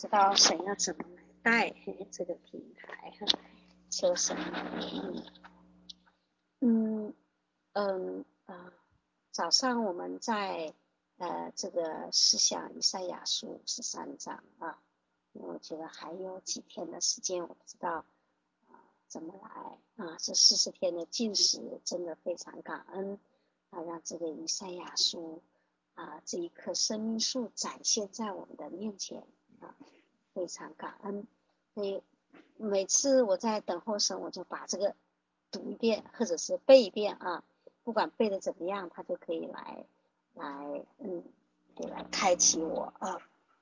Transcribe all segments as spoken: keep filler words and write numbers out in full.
知道神要怎么来带这个平台，求神嗯嗯嗯呃，早上我们在呃这个思想以赛亚书十三章啊，我觉得还有几天的时间，我不知道啊怎么来啊，这四十天的禁食真的非常感恩啊，让这个以赛亚书啊这一棵生命树展现在我们的面前啊，非常感恩。所以每次我在等候神，我就把这个读一遍或者是背一遍啊，不管背的怎么样，他就可以来来嗯，可以来开启我啊。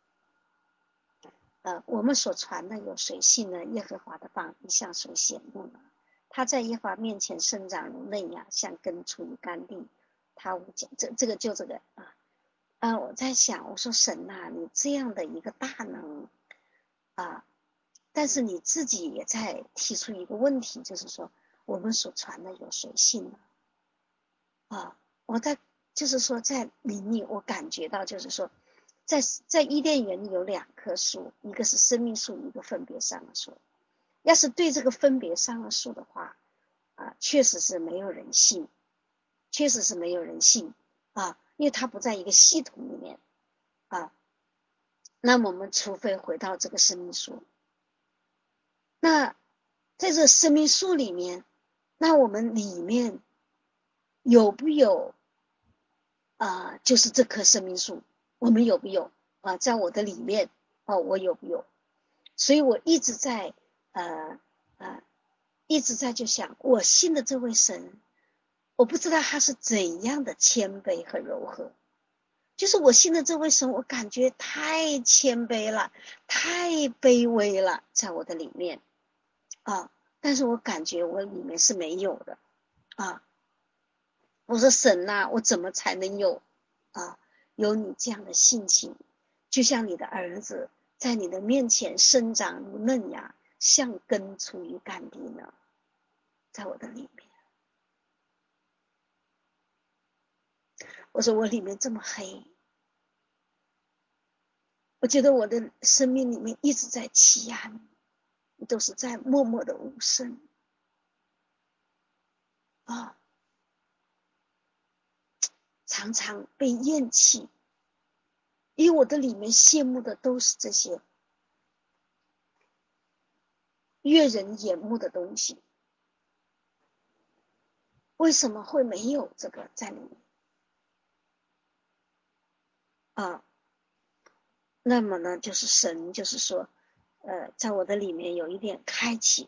呃，我们所传的有谁信呢？耶和华的棒一向所显露呢？他在耶和华面前生长如嫩芽，像根出于干地。他无讲，这这个就这个啊。啊，我在想，我说神呐、啊，你这样的一个大能啊，但是你自己也在提出一个问题，就是说我们所传的有谁信呢？啊，我在就是说在灵里我感觉到，就是说在在伊甸园里有两棵树，一个是生命树，一个分别善恶树。要是对这个分别善恶树的话啊，确实是没有人信，确实是没有人信啊，因为它不在一个系统里面啊。那么我们除非回到这个生命树，那在这生命树里面，那我们里面有不有啊、呃？就是这棵生命树，我们有不有啊、呃？在我的里面哦，我有不有？所以我一直在呃呃，一直在就想，我信的这位神，我不知道他是怎样的谦卑和柔和。就是我信的这位神，我感觉太谦卑了，太卑微了，在我的里面啊，但是我感觉我里面是没有的啊。我说神呐、啊，我怎么才能有啊有你这样的性情？就像你的儿子在你的面前生长如嫩芽，像根出于干地呢，在我的里面。我说我里面这么黑，我觉得我的生命里面一直在欺暗，都是在默默的无声啊，常常被厌弃，因为我的里面羡慕的都是这些悦人眼目的东西，为什么会没有这个在里面啊？那么呢，就是神就是说呃，在我的里面有一点开启，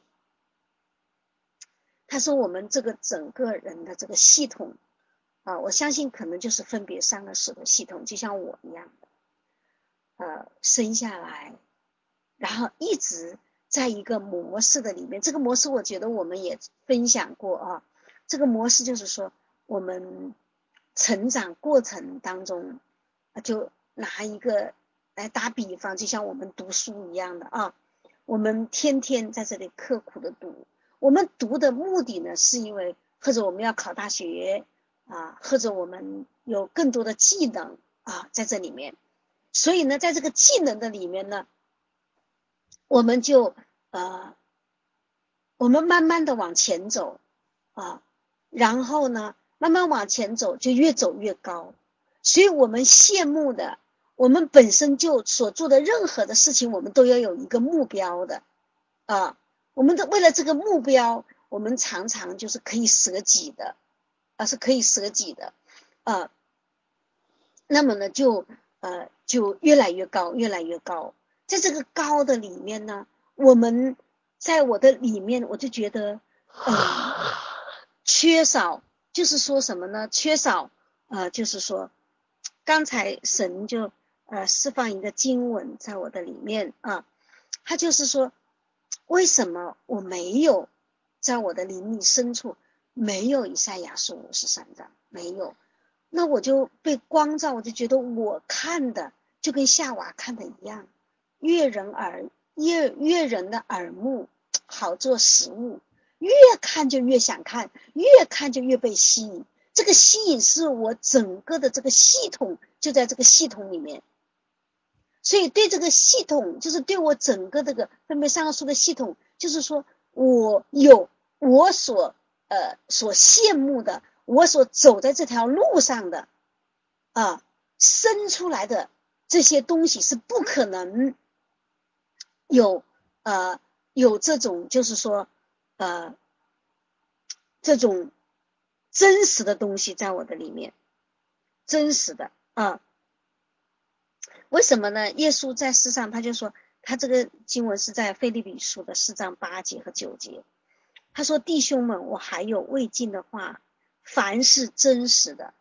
他说我们这个整个人的这个系统啊，我相信可能就是分别三个世的系统，就像我一样的呃，生下来然后一直在一个模式的里面，这个模式我觉得我们也分享过啊。这个模式就是说，我们成长过程当中，就拿一个来打比方，就像我们读书一样的啊，我们天天在这里刻苦的读，我们读的目的呢，是因为或者我们要考大学啊，或者我们有更多的技能啊，在这里面。所以呢，在这个技能的里面呢，我们就呃，我们慢慢的往前走啊，然后呢，慢慢往前走，就越走越高。所以我们羡慕的，我们本身就所做的任何的事情，我们都要有一个目标的啊。我们的为了这个目标，我们常常就是可以舍己的，啊，是可以舍己的啊。那么呢，就呃就越来越高，越来越高。在这个高的里面呢，我们在我的里面，我就觉得，嗯，缺少，就是说什么呢？缺少，呃，就是说，刚才神就呃释放一个经文在我的里面啊，他就是说，为什么我没有在我的灵里深处没有以赛亚书五十三章没有？那我就被光照，我就觉得我看的就跟夏娃看的一样，悦人耳悦悦人的耳目，好做食物，越看就越想看，越看就越被吸引。这个吸引是我整个的这个系统就在这个系统里面， 所以对这个系统，就是对我整个这个分别三个数的系统，就是说我有我所呃所羡慕的，我所走在这条路上的啊生出来的这些东西是不可能有呃有这种就是说呃这种真实的东西在我的里面，真实的啊。为什么呢？耶稣在世上，他就说，他这个经文是在腓立比书的四章八节和九节。他说：“弟兄们，我还有未尽的话，凡是真实的，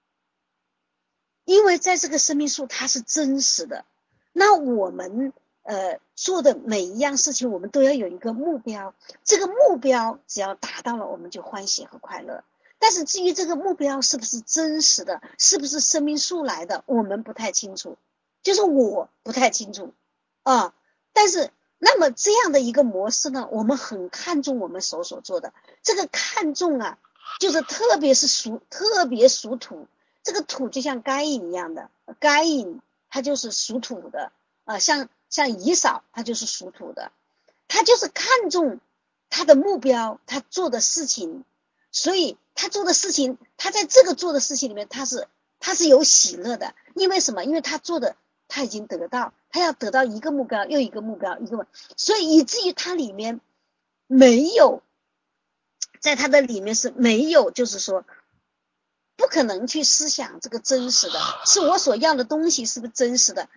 因为在这个生命树它是真实的。那我们呃做的每一样事情，我们都要有一个目标。这个目标只要达到了，我们就欢喜和快乐。但是至于这个目标是不是真实的，是不是生命树来的，我们不太清楚。”就是我不太清楚啊，但是那么这样的一个模式呢，我们很看重我们手所做的，这个看重啊，就是特别是属特别属土，这个土就像该隐一样的，该隐他就是属土的啊，像像以扫他就是属土的，他就是看重他的目标，他做的事情，所以他做的事情，他在这个做的事情里面，他是他是有喜乐的，因为什么？因为他做的。他已经得到，他要得到一个目标又一个目标，一个，所以以至于他里面没有，在他的里面是没有，就是说不可能去思想这个真实的，是我所要的东西是不是真实的？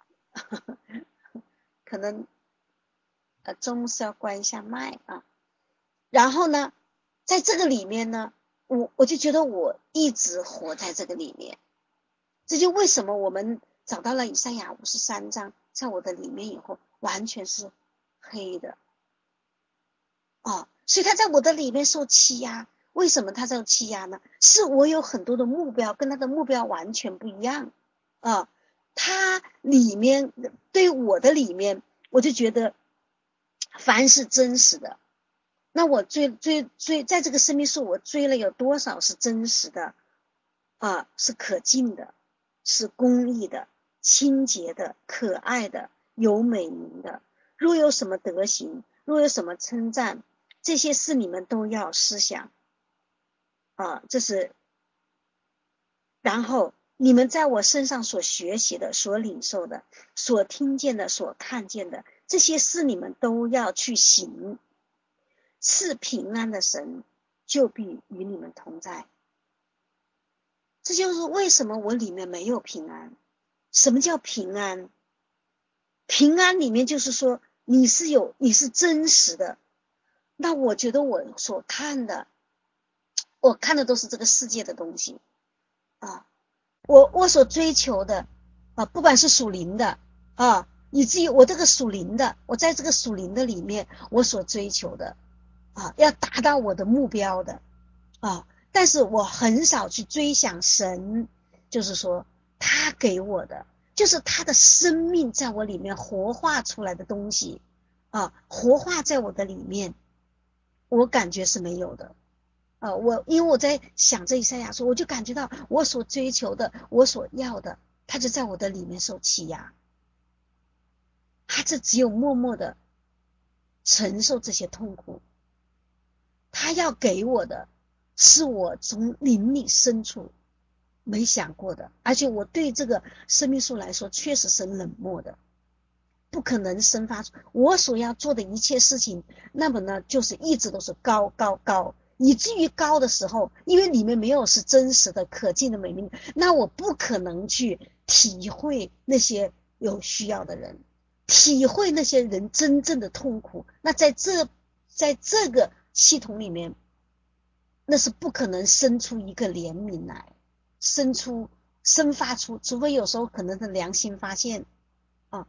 可能呃中午是要关一下麦啊，然后呢，在这个里面呢，我我就觉得我一直活在这个里面，这就为什么我们。找到了以赛亚五十三章，在我的里面以后，完全是黑的，哦，所以他在我的里面受欺压。为什么他受欺压呢？是我有很多的目标，跟他的目标完全不一样啊。他里面对我的里面，我就觉得凡是真实的，那我追追追，在这个生命树，我追了有多少是真实的啊？是可敬的，是公义的。清洁的、可爱的、有美名的，若有什么德行，若有什么称赞，这些事你们都要思想啊。这是，然后你们在我身上所学习的、所领受的、所听见的、所看见的，这些事你们都要去行。赐平安的神就必与你们同在。这就是为什么我里面没有平安。什么叫平安？平安里面就是说你是有你是真实的。那我觉得我所看的，我看的都是这个世界的东西啊，我我所追求的啊，不管是属灵的啊，以至于我这个属灵的，我在这个属灵的里面，我所追求的啊，要达到我的目标的啊，但是我很少去追想神，就是说他给我的。就是他的生命在我里面活化出来的东西啊，活化在我的里面，我感觉是没有的啊。我因为我在想这以赛亚书，我就感觉到我所追求的，我所要的，他就在我的里面受欺压，他这只有默默的承受这些痛苦。他要给我的是我从灵里深处没想过的，而且我对这个生命树来说确实是冷漠的，不可能生发出我所要做的一切事情。那么呢，就是一直都是高高高，以至于高的时候，因为里面没有是真实的可敬的美名，那我不可能去体会那些有需要的人，体会那些人真正的痛苦。那在这在这个系统里面，那是不可能生出一个怜悯来，生出生发出，除非有时候可能是良心发现啊。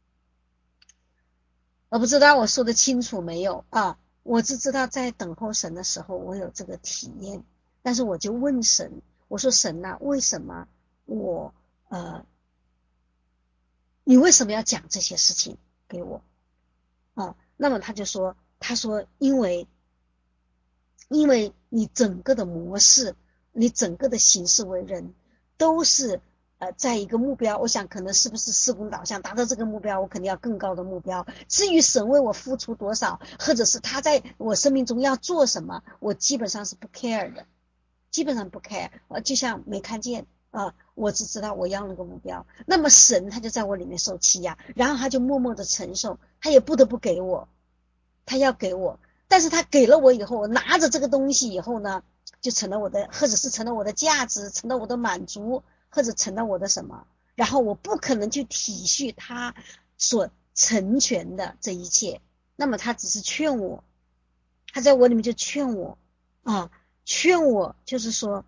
我不知道我说的清楚没有啊？我只知道在等候神的时候，我有这个体验，但是我就问神，我说神啊，为什么我呃，你为什么要讲这些事情给我啊？那么他就说，他说因为因为你整个的模式，你整个的行事为人都是呃，在一个目标，我想可能是不是事工导向，达到这个目标，我肯定要更高的目标。至于神为我付出多少，或者是他在我生命中要做什么，我基本上是不 care 的，基本上不 care，呃，就像没看见啊、呃，我只知道我要那个目标。那么神他就在我里面受欺压，然后他就默默的承受，他也不得不给我，他要给我，但是他给了我以后，我拿着这个东西以后呢，就成了我的，或者是成了我的价值，成了我的满足，或者成了我的什么，然后我不可能去体恤他所成全的这一切，那么他只是劝我，他在我里面就劝我啊，劝我就是说，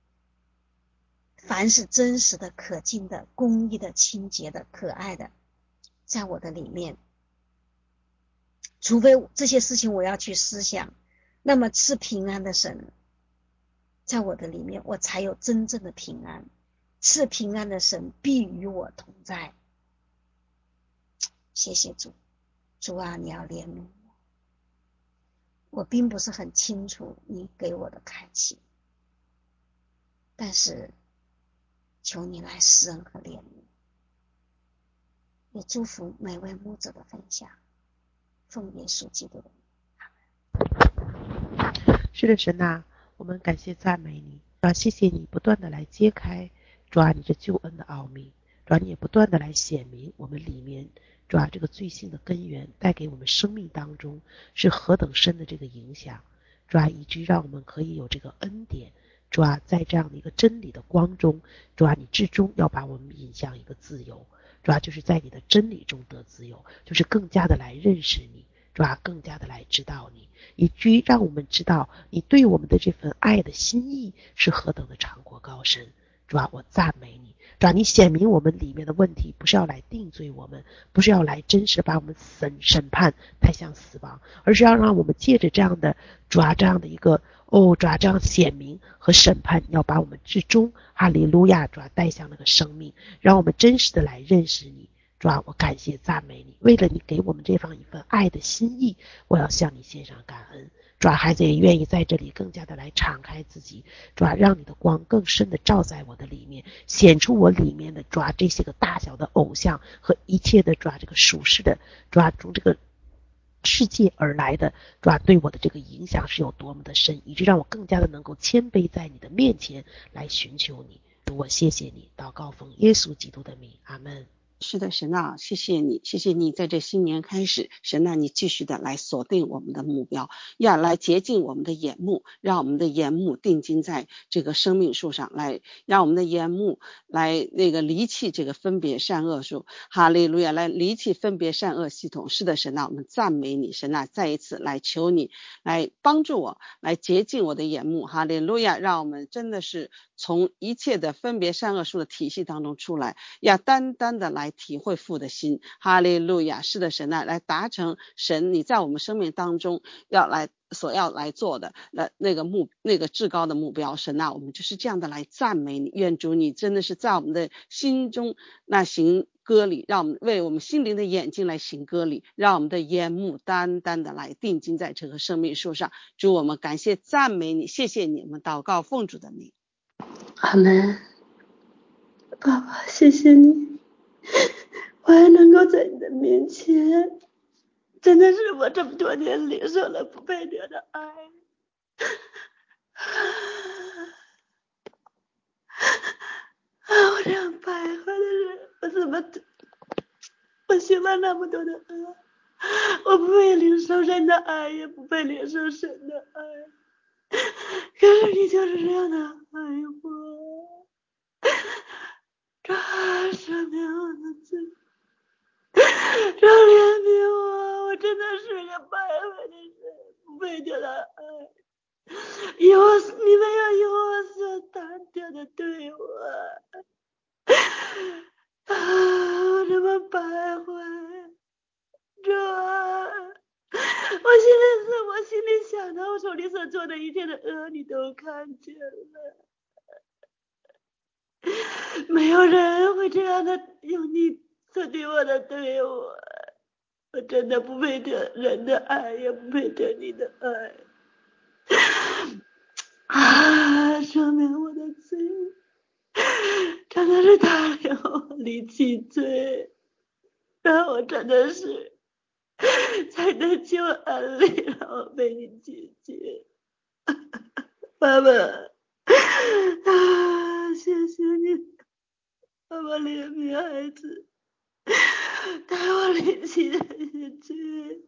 凡是真实的、可敬的、公义的、清洁的、可爱的，在我的里面，除非这些事情我要去思想，那么赐平安的神在我的里面，我才有真正的平安。赐平安的神必与我同在。谢谢主，主啊，你要怜悯我。我并不是很清楚你给我的开启，但是求你来施恩和怜悯。也祝福每位牧者的分享，奉耶稣基督的名。 是的，神啊，我们感谢赞美你，主啊，谢谢你不断的来揭开，主啊，你这救恩的奥秘，主啊，你也不断的来显明我们里面，主啊，这个罪性的根源带给我们生命当中是何等深的这个影响，主啊，以至于让我们可以有这个恩典，主啊，在这样的一个真理的光中，主啊，你至终要把我们引向一个自由，主啊，就是在你的真理中得自由，就是更加的来认识你，主啊，更加的来知道你，以至于让我们知道你对我们的这份爱的心意是何等的长阔高深。主啊，我赞美你，主啊，你显明我们里面的问题，不是要来定罪我们，不是要来真实把我们审审判带向死亡，而是要让我们借着这样的主啊这样的一个哦主啊这样显明和审判，要把我们至终哈利路亚主啊带向那个生命，让我们真实的来认识你。主啊，我感谢赞美你，为了你给我们这方一份爱的心意，我要向你献上感恩。主啊，孩子也愿意在这里更加的来敞开自己，主啊，让你的光更深的照在我的里面，显出我里面的主啊这些个大小的偶像和一切的主啊这个属实的主啊从这个世界而来的主啊对我的这个影响是有多么的深，以致让我更加的能够谦卑在你的面前来寻求你。主，我谢谢你，祷告奉耶稣基督的名，阿们。 是的，神啊，谢谢你，谢谢你在这新年开始，神啊，你继续的来锁定我们的目标，要来洁净我们的眼目，让我们的眼目定睛在这个生命树上，来让我们的眼目来那个离弃这个分别善恶树，哈利路亚，来离弃分别善恶系统。是的，神啊，我们赞美你，神啊，再一次来求你来帮助我，来洁净我的眼目，哈利路亚，让我们真的是从一切的分别善恶树的体系当中出来，要单单的来体会父的心，哈利路亚。是的，神啊，来达成神你在我们生命当中要来所要来做的那那个目那个至高的目标。神啊，我们就是这样的来赞美你，愿主你真的是在我们的心中那行割礼，让我们为我们心灵的眼睛来行割礼，让我们的眼目单单的来定睛在这棵生命树上。主，我们感谢赞美你，谢谢你，我们祷告奉主的名， 阿门。爸爸，谢谢你，我还能够在你的面前，真的是我这么多年领受了不配得的爱。啊，我这样败坏的人，我怎么我行了那么多的恶，我不配领受神的爱，也不配领受神的爱，可是你就是这样的爱我，这赦免我的罪，这怜悯我，我真的是个败坏的人，不配得的爱。以后你们要有我所单调的对我，啊，我这么败坏，这我心里是我心里想的，我手里所做的一切的恶，你都看见了。没有人会这样的用你所对我的对我，我真的不配得人的爱，也不配得你的爱。啊，赦免我的罪， 真的是他让我离弃罪，让我真的是在那救恩里让我被你解决。爸爸啊，谢谢你，爸爸怜悯孩子，带我离弃这些罪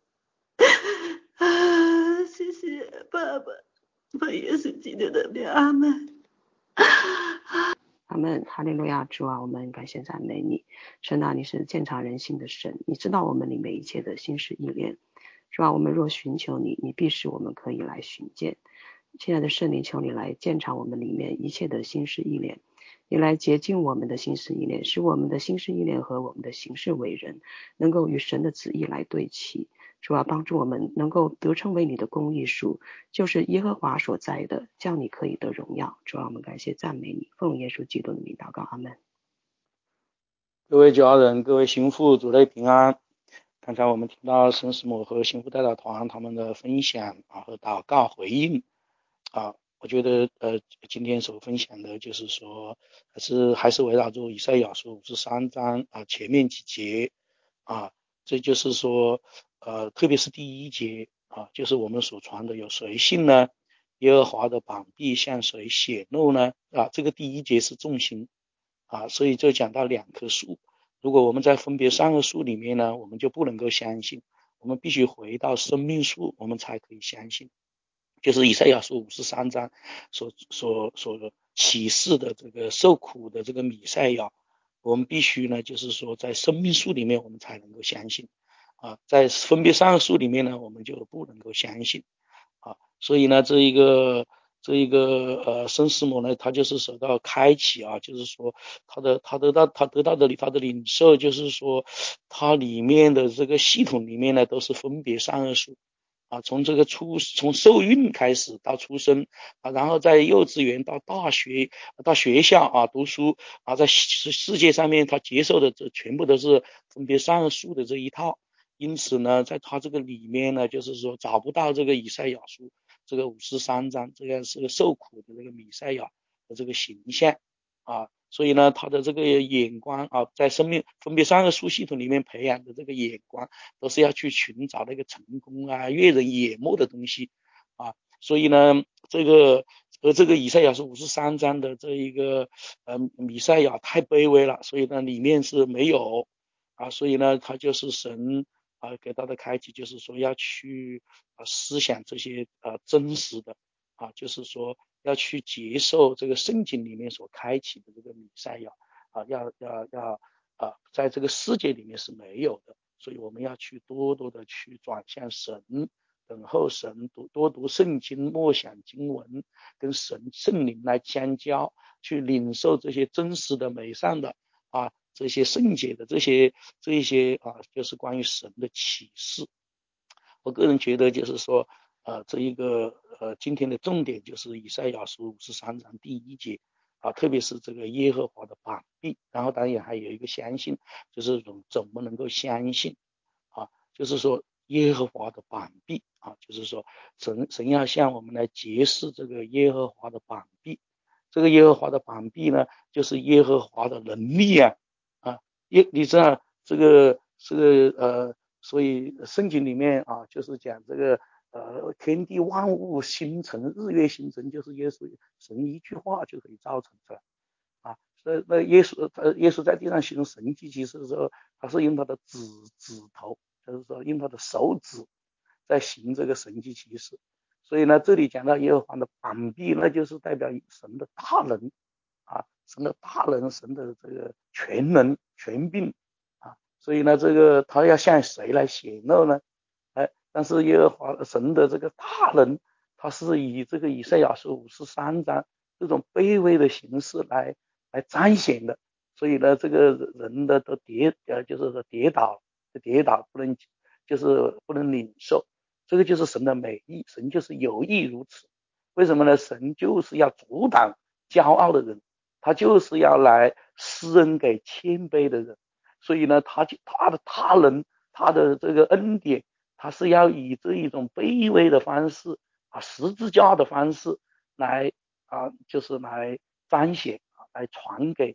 啊，谢谢爸爸，我也是基督的名，阿门。 阿们，哈利路亚，主啊，我们感谢赞美你。神啊，你是鉴察人心的神，你知道我们里面一切的心事意念，是吧？我们若寻求你，你必使我们可以来寻见。亲爱的圣灵，求你来鉴察我们里面一切的心事意念，你来洁净我们的心事意念，使我们的心事意念和我们的行事为人能够与神的旨意来对齐。主啊，帮助我们能够得称为你的公义树，就是耶和华所在的，这样你可以得荣耀。主啊，我们感谢赞美你，奉耶稣基督的名祷告，阿们。 各位家人，各位心腹，主内平安。刚才我们听到沈师母和心腹代表团他们的分享啊和祷告回应啊，我觉得呃今天所分享的就是说还是还是围绕着以赛亚书五十三章啊前面几节啊，这就是说呃特别是第一节啊，就是我们所传的有谁信呢？耶和华的膀臂向谁显露呢？啊，这个第一节是重心啊，所以就讲到两棵树。如果我们在分别三个树里面呢，我们就不能够相信，我们必须回到生命树，我们才可以相信。就是以赛亚书五十三章所所所启示的这个受苦的这个弥赛亚，我们必须呢，就是说在生命树里面我们才能够相信啊，在分别三个树里面呢，我们就不能够相信啊。所以呢，这一个。这一个呃，圣师母呢，他就是受到开启啊，就是说他的他得到他得到的他的领受，就是说他里面的这个系统里面呢，都是分别善恶树啊，从这个出从受孕开始到出生啊，然后在幼稚园到大学到学校啊读书啊，在世界上面他接受的这全部都是分别善恶树的这一套，因此呢，在他这个里面呢，就是说找不到这个以赛亚书。这个五十三章，这个是个受苦的这个弥赛亚的这个形象啊，所以呢，他的这个眼光啊，在生命分别三个书系统里面培养的这个眼光，都是要去寻找那个成功啊、悦人眼目的东西啊，所以呢，这个和这个以赛亚书五十三章的这一个呃弥赛亚太卑微了，所以呢，里面是没有啊，所以呢，他就是神。啊，给他的开启就是说要去啊思想这些呃真实的啊，就是说要去接受这个圣经里面所开启的这个弥赛亚啊，要要要啊，在这个世界里面是没有的，所以我们要去多多的去转向神，等候神，读多读圣经，默想经文，跟神圣灵来相交，去领受这些真实的美善的啊。这些圣洁的这些这一些啊，就是关于神的启示。我个人觉得就是说，呃，这一个呃，今天的重点就是以赛亚书五十三章第一节啊，特别是这个耶和华的膀臂，然后当然还有一个相信，就是怎么能够相信啊？就是说耶和华的膀臂啊，就是说神神要向我们来揭示这个耶和华的膀臂。这个耶和华的膀臂呢，就是耶和华的能力啊。啊，耶，你知道这个这个呃，所以圣经里面啊，就是讲这个呃，天地万物星辰、日月星辰，就是耶稣神一句话就可以造成出来啊。所以那耶稣呃，耶稣在地上行神迹，其实的时候，他是用他的指指头，就是说用他的手指在行这个神迹奇事。所以呢，这里讲到耶和华的膀臂，那就是代表神的大能。啊，神的大能，神的这个全能、全并啊，所以呢，这个他要向谁来显露呢？哎，但是耶和华神的这个大能，他是以这个以赛亚书五十三章这种卑微的形式来来彰显的，所以呢，这个人的都跌呃，就是说跌倒，跌倒不能就是不能领受，这个就是神的美意，神就是有意如此。为什么呢？神就是要阻挡骄傲的人。他就是要来施恩给谦卑的人，所以呢，他就他的他人，他的这个恩典，他是要以这一种卑微的方式啊，十字架的方式来啊，就是来彰显啊，来传给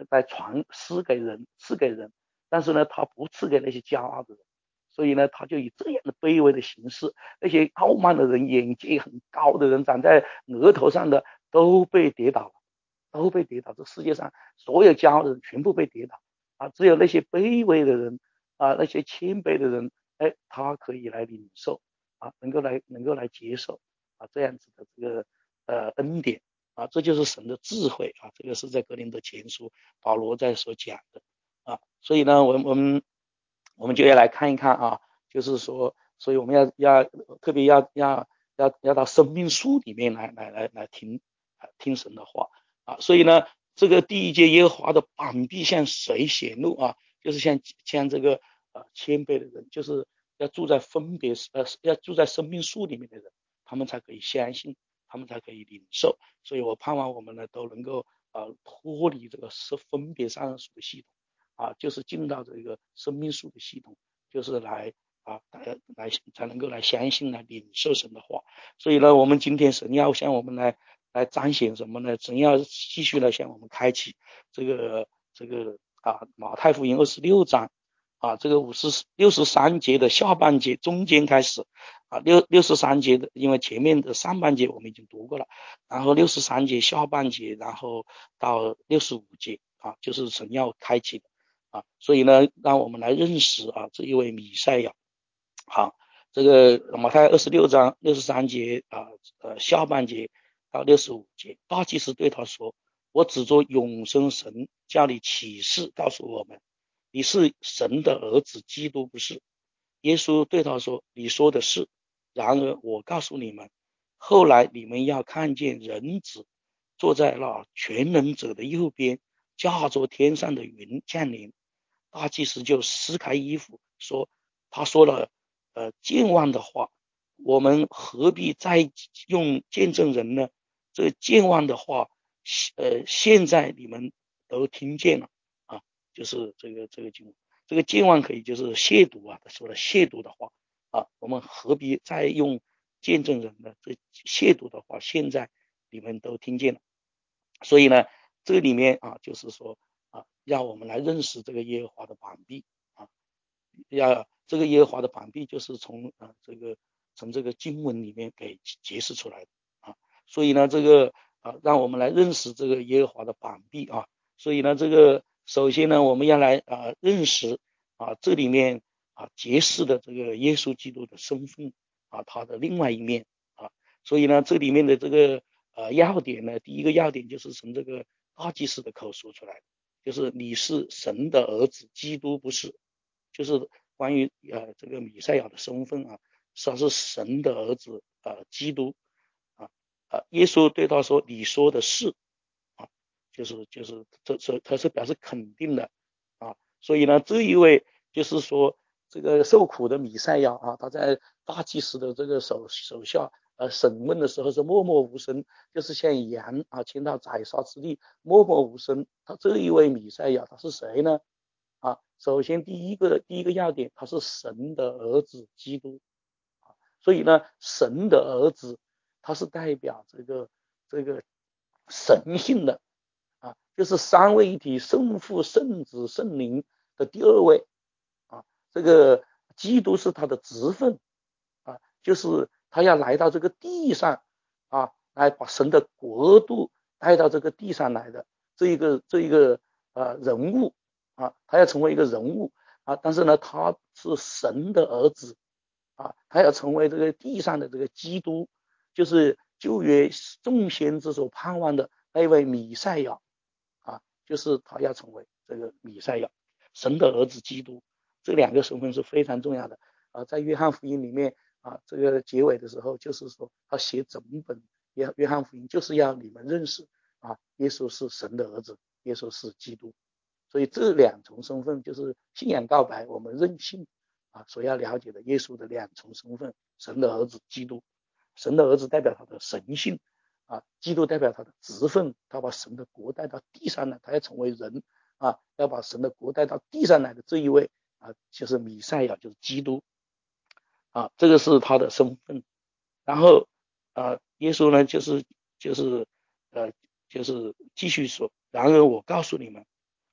在传施给人，赐给人，但是呢，他不赐给那些骄傲的人，所以呢，他就以这样的卑微的形式，那些傲慢的人、眼界很高的人、长在额头上的都被跌倒了，都被跌倒。这世界上所有骄傲的人全部被跌倒啊，只有那些卑微的人啊，那些谦卑的人，哎，他可以来领受啊，能够来能够来接受啊，这样子的这个呃恩典啊，这就是神的智慧啊，这个是在哥林多前书保罗在所讲的啊，所以呢，我们我们我们就要来看一看啊，就是说，所以我们要要特别要要要要到生命树里面来来来来听啊听神的话啊，所以呢，这个第一节耶和华的膀臂向谁显露啊？就是像像这个呃谦卑的人，就是要住在分别呃要住在生命树里面的人，他们才可以相信，他们才可以领受。所以我盼望我们呢都能够呃脱离这个是分别善恶树的系统啊，就是进到这个生命树的系统，就是来啊来来才能够来相信来领受神的话。所以呢，我们今天神要向我们来来彰显什么呢？神要继续来向我们开启这个这个啊马太福音二十六章啊这个五十六十三节的下半节中间开始啊六六十三节的，因为前面的上半节我们已经读过了，然后六十三节下半节，然后到六十五节啊，就是神要开启的啊，所以呢，让我们来认识啊这一位弥赛亚。好，这个马太二十六章六十三节啊呃下半节到六十五节，大祭司对他说：“我指着永生神叫你起誓告诉我们，你是神的儿子，基督不是？”耶稣对他说：“你说的是。然而我告诉你们，后来你们要看见人子坐在那全能者的右边，驾着天上的云降临。”大祭司就撕开衣服说：“他说了呃健忘的话，我们何必再用见证人呢？这健忘的话，呃，现在你们都听见了啊，就是这个这个经文，这个健忘可以就是亵渎啊，他说了亵渎的话啊，我们何必再用见证人呢？这亵渎的话，现在你们都听见了。所以呢，这里面啊，就是说啊，让我们来认识这个耶和华的膀臂啊，要这个耶和华的膀臂就是从啊这个从这个经文里面给解释出来的啊，所以呢，这个啊，让我们来认识这个耶和华的膀臂啊，所以呢，这个首先呢，我们要来啊认识啊这里面啊揭示的这个耶稣基督的身份啊，他的另外一面啊，所以呢，这里面的这个呃要点呢，第一个要点就是从这个大祭司的口说出来的，就是你是神的儿子，基督不是。就是关于呃这个弥赛亚的身份啊，他是神的儿子呃基督啊啊，耶稣对他说：“你说的是啊，就是就是这这他是表示肯定的啊，所以呢，这一位就是说这个受苦的弥赛亚啊，他在大祭司的这个手手下呃审问的时候是默默无声，就是像羊啊牵到宰杀之地默默无声。他这一位弥赛亚他是谁呢？啊，首先第一个第一个要点，他是神的儿子基督啊，所以呢，神的儿子他是代表这个这个神性的啊，就是三位一体，圣父、圣子、圣灵的第二位啊，这个基督是他的职分啊，就是他要来到这个地上啊，来把神的国度带到这个地上来的这一个这一个呃人物。啊，他要成为一个人物啊，但是呢，他是神的儿子啊，他要成为这个地上的这个基督，就是旧约众先知所盼望的那位弥赛亚啊，就是他要成为这个弥赛亚，神的儿子基督，这两个身份是非常重要的啊，在约翰福音里面啊，这个结尾的时候就是说，他写整本约约翰福音就是要你们认识啊，耶稣是神的儿子，耶稣是基督。所以这两重身份就是信仰告白，我们认信啊所要了解的耶稣的两重身份，神的儿子基督，神的儿子代表他的神性啊，基督代表他的职分，他把神的国带到地上来，他要成为人啊，要把神的国带到地上来的这一位啊，就是弥赛亚，就是基督啊，这个是他的身份。然后啊，耶稣呢，就是就是呃就是继续说，然而我告诉你们，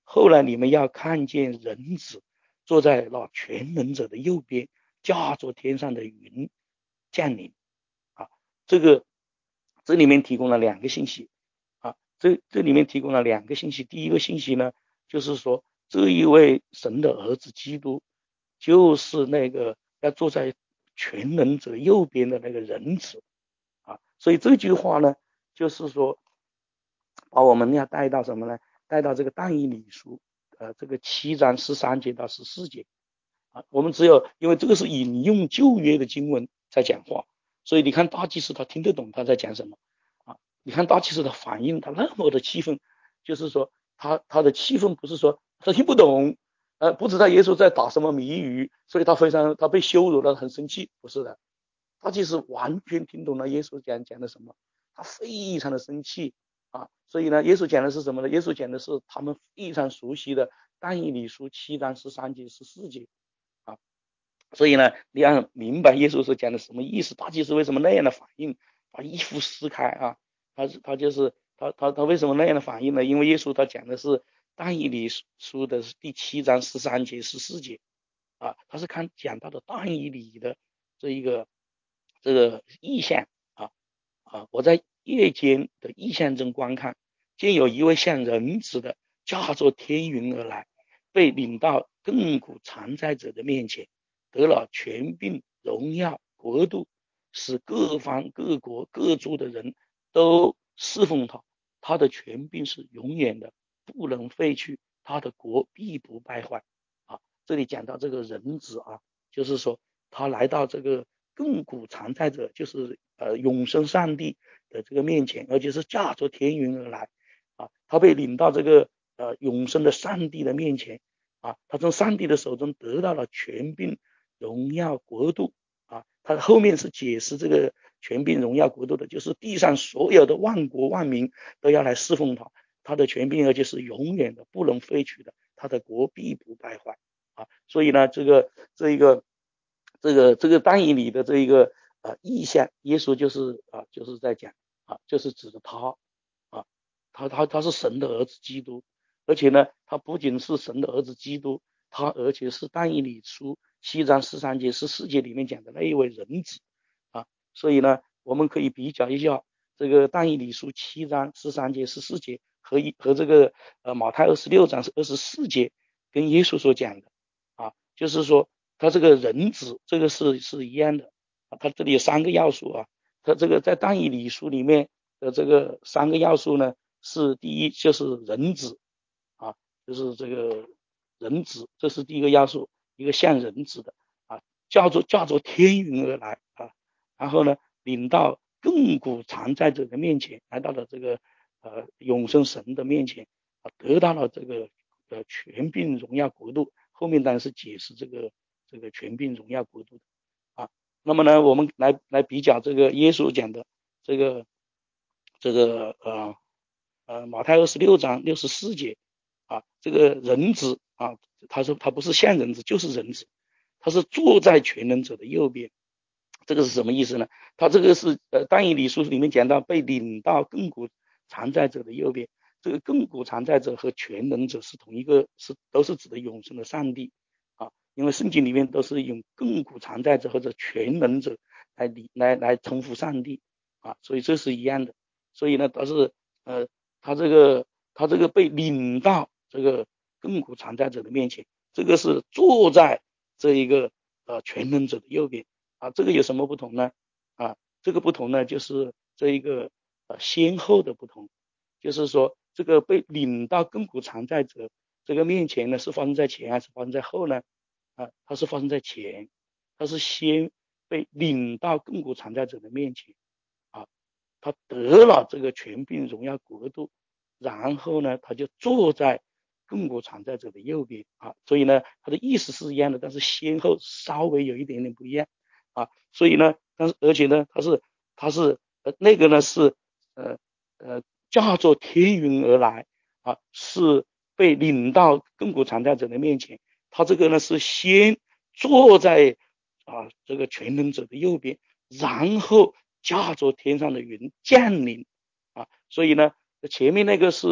后来你们要看见人子坐在那全能者的右边，驾着天上的云降临。啊，这个这里面提供了两个信息。啊，这这里面提供了两个信息。第一个信息呢，就是说这一位神的儿子基督，就是那个要坐在全能者右边的那个人子。啊，所以这句话呢，就是说把我们要带到什么呢？带到这个但以理书，呃，这个七章十三节到十四节。啊，我们只有因为这个是引用旧约的经文在讲话，所以你看大祭司他听得懂他在讲什么。啊，你看大祭司的反应，他那么的气愤，就是说他他的气愤不是说他听不懂，呃，不知道耶稣在打什么谜语，所以他非常他被羞辱了，很生气，不是的，他其实完全听懂了耶稣讲讲的什么，他非常的生气。啊，所以呢，耶稣讲的是什么呢？耶稣讲的是他们非常熟悉的但以理书七章十三节十四节。啊，所以呢，你要明白耶稣是讲的什么意思，大祭司为什么那样的反应，把衣服撕开啊，他他就是他他他为什么那样的反应呢？因为耶稣他讲的是但以理书的第七章十三节十四节。啊，他是看讲到的但以理的这一个这个意象。啊啊，我在夜间的异象中观看，见有一位像人子的驾着天云而来，被领到亘古常在者的面前，得了权柄荣耀国度，使各方各国各族的人都侍奉他。他的权柄是永远的，不能废去，他的国必不败坏。啊，这里讲到这个人子啊，就是说他来到这个亘古常在者，就是呃永生上帝的这个面前，而且是驾着天云而来。啊，他被领到这个呃永生的上帝的面前。啊，他从上帝的手中得到了权柄荣耀国度。啊，他后面是解释这个权柄荣耀国度的，就是地上所有的万国万民都要来侍奉他，他的权柄而且是永远的，不能废去的，他的国必不败坏。啊，所以呢，这个这一个这个这个但以理的这一个呃意象，耶稣就是啊就是在讲啊，就是指着他。啊，他他他是神的儿子基督，而且呢，他不仅是神的儿子基督，他而且是但以理书七章十三节十四节里面讲的那一位人子。啊，所以呢，我们可以比较一下这个但以理书七章十三节十四节和一和这个呃马太二十六章是二十四节跟耶稣所讲的。啊，就是说他这个人子这个是是一样的。啊，他这里有三个要素啊，他这个在但以理书里面的这个三个要素呢，是第一就是人子。啊，就是这个人子，这是第一个要素，一个像人子的。啊，叫做叫做天云而来。啊，然后呢，领到亘古常在者的面前，来到了这个呃永生神的面前。啊，得到了这个呃权柄荣耀国度。后面当然是解释这个这个权柄荣耀国度的。啊，那么呢，我们来来比较这个耶稣讲的这个这个呃呃马太二十六章六十四节。啊，这个人子啊，他说他不是像人子，就是人子，他是坐在全能者的右边。这个是什么意思呢？他这个是呃但以理书里面讲到被领到亘古常在者的右边。这个亘古常在者和全能者是同一个，是都是指的永生的上帝。啊，因为圣经里面都是用亘古常在者或者全能者来来来称呼上帝。啊，所以这是一样的。所以呢，他是呃他这个他这个被领到这个亘古常在者的面前，这个是坐在这一个呃全能者的右边。啊，这个有什么不同呢？啊，这个不同呢，就是这一个呃先后的不同。就是说这个被领到亘古常在者这个面前呢，是发生在前还是发生在后呢？啊，它是发生在前，它是先被领到亘古常在者的面前。啊，他得了这个权柄荣耀国度，然后呢，他就坐在亘古常在者的右边。啊，所以呢，他的意思是一样的，但是先后稍微有一点点不一样。啊，所以呢，但是而且呢，他是他是呃那个呢是呃呃驾着天云而来。啊，是被领到亘古常在者的面前。他这个呢是先坐在啊这个全能者的右边，然后驾着天上的云降临。啊，所以呢前面那个是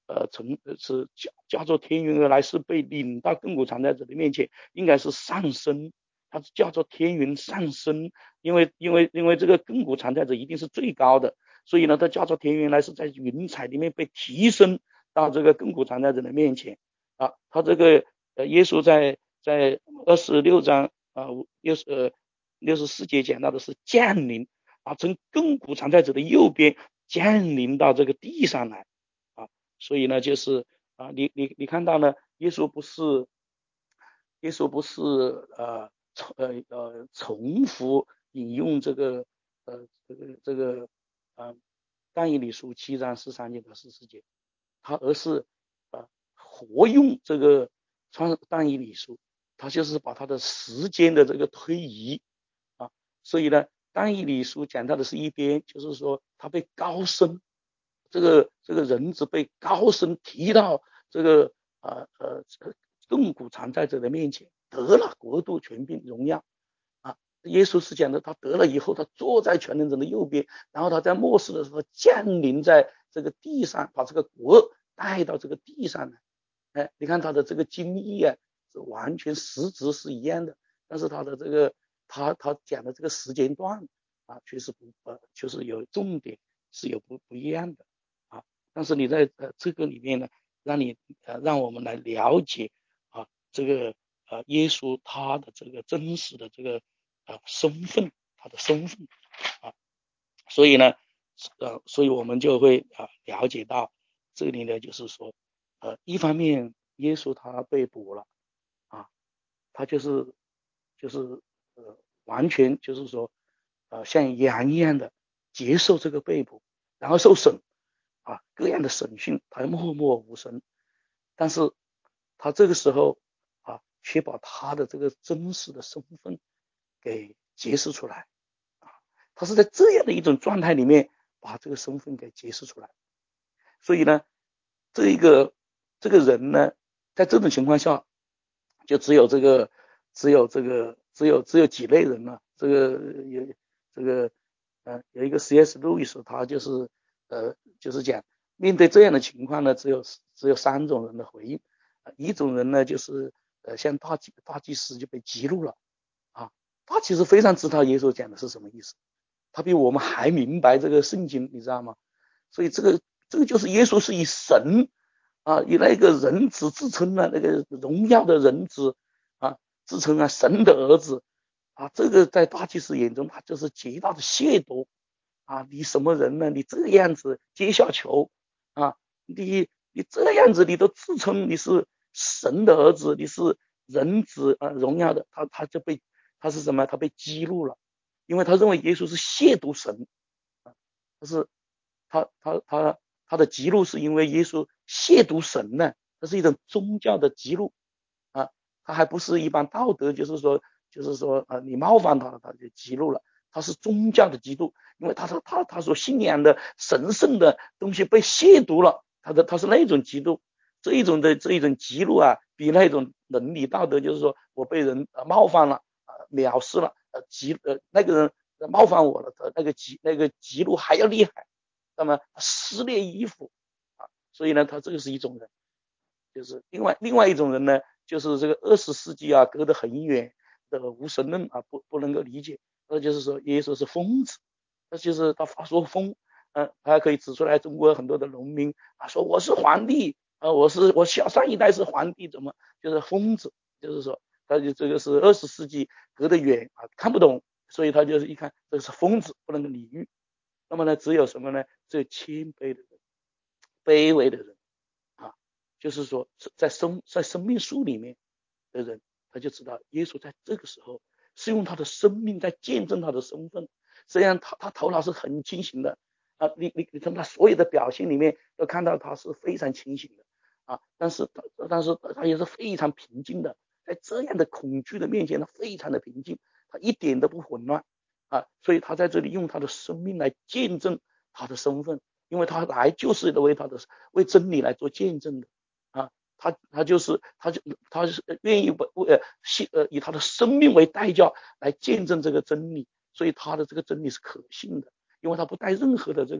呃从是驾驾着天云而来，是被领到亘古常在者的面前，应该是上升，他是叫做天云上升，因为因为因为这个亘古常在者一定是最高的，所以呢，他叫做天云来是在云彩里面被提升到这个亘古常在者的面前啊。他这个呃耶稣在在二十六章啊六十呃六十四节讲到的是降临啊，从亘古常在者的右边降临到这个地上来啊，所以呢就是啊你你你看到呢，耶稣不是耶稣不是呃呃呃重复引用这个呃这个这个呃但以理书七章十三节到十四节，他而是呃活用这个创但以理书，他就是把他的时间的这个推移啊，所以呢但以理书讲到的是一边，就是说他被高升，这个这个人子被高升提到这个呃呃亘古常在者的面前，得了国度权柄荣耀啊。耶稣是讲的，他得了以后，他坐在全能者的右边，然后他在末世的时候降临在这个地上，把这个国带到这个地上来。哎，你看他的这个经历啊，是完全实质是一样的，但是他的这个他他讲的这个时间段啊，确实不呃，就是有重点是有不不一样的啊。但是你在呃这个里面呢，让你呃让我们来了解啊这个呃耶稣他的这个真实的这个呃身份，他的身份啊，所以呢呃所以我们就会啊了解到这里呢，就是说呃一方面耶稣他被捕了啊，他就是就是呃完全就是说呃像羊一样的接受这个被捕，然后受审啊，各样的审讯，他默默无声，但是他这个时候啊，却把他的这个真实的身份给揭示出来啊，他是在这样的一种状态里面把这个身份给揭示出来，所以呢，这一个这个人呢，在这种情况下，就只有这个只有这个只有只有几类人了，这个有这个呃有一个 C S 路易斯，他就是呃就是讲面对这样的情况呢，只有只有三种人的回应，一种人呢就是呃像大祭大祭司就被激怒了啊，他其实非常知道耶稣讲的是什么意思，他比我们还明白这个圣经，你知道吗？所以这个这个就是耶稣是以神啊，以那个人子自称啊，那个荣耀的人子啊，自称啊神的儿子啊，这个在大祭司眼中他就是极大的亵渎啊！你什么人呢？你这样子阶下囚啊，你你这样子你都自称你是神的儿子，你是人子啊荣耀的，他他就被他是什么？他被激怒了，因为他认为耶稣是亵渎神啊，他是他他他他的激怒是因为耶稣亵渎神呢，这是一种宗教的激怒啊，他还不是一般道德，就是说就是说啊，你冒犯他，他就激怒了，他是宗教的激怒，因为他说他他所信仰的神圣的东西被亵渎了，他的他是那种激怒，这一种的这一种激怒啊，比那种伦理道德，就是说我被人冒犯了啊，藐视了，呃激呃那个人冒犯我了的那个激那个激怒还要厉害。那么撕裂衣服啊，所以呢，他这个是一种人，就是另外另外一种人呢，就是这个二十世纪啊，隔得很远的无神论啊，不不能够理解，那就是说耶稣是疯子，那就是他发说疯，嗯、呃，他还可以指出来中国很多的农民啊，说我是皇帝啊、呃，我是我小上一代是皇帝，怎么就是疯子，就是说他就这个是二十世纪隔得远啊，看不懂，所以他就是一看这是疯子，不能够理喻。那么呢，只有什么呢？只有谦卑的人，卑微的人啊，就是说在生在生命树里面的人，他就知道耶稣在这个时候是用他的生命在见证他的身份。虽然他他头脑是很清醒的啊，你你你从他所有的表现里面都看到他是非常清醒的啊，但是但是他也是非常平静的，在这样的恐惧的面前，他非常的平静，他一点都不混乱。啊，所以他在这里用他的生命来见证他的身份，因为他来就是为他的为真理来做见证的啊，他他就是他就他是愿意为呃呃以他的生命为代价来见证这个真理，所以他的这个真理是可信的，因为他不带任何的这个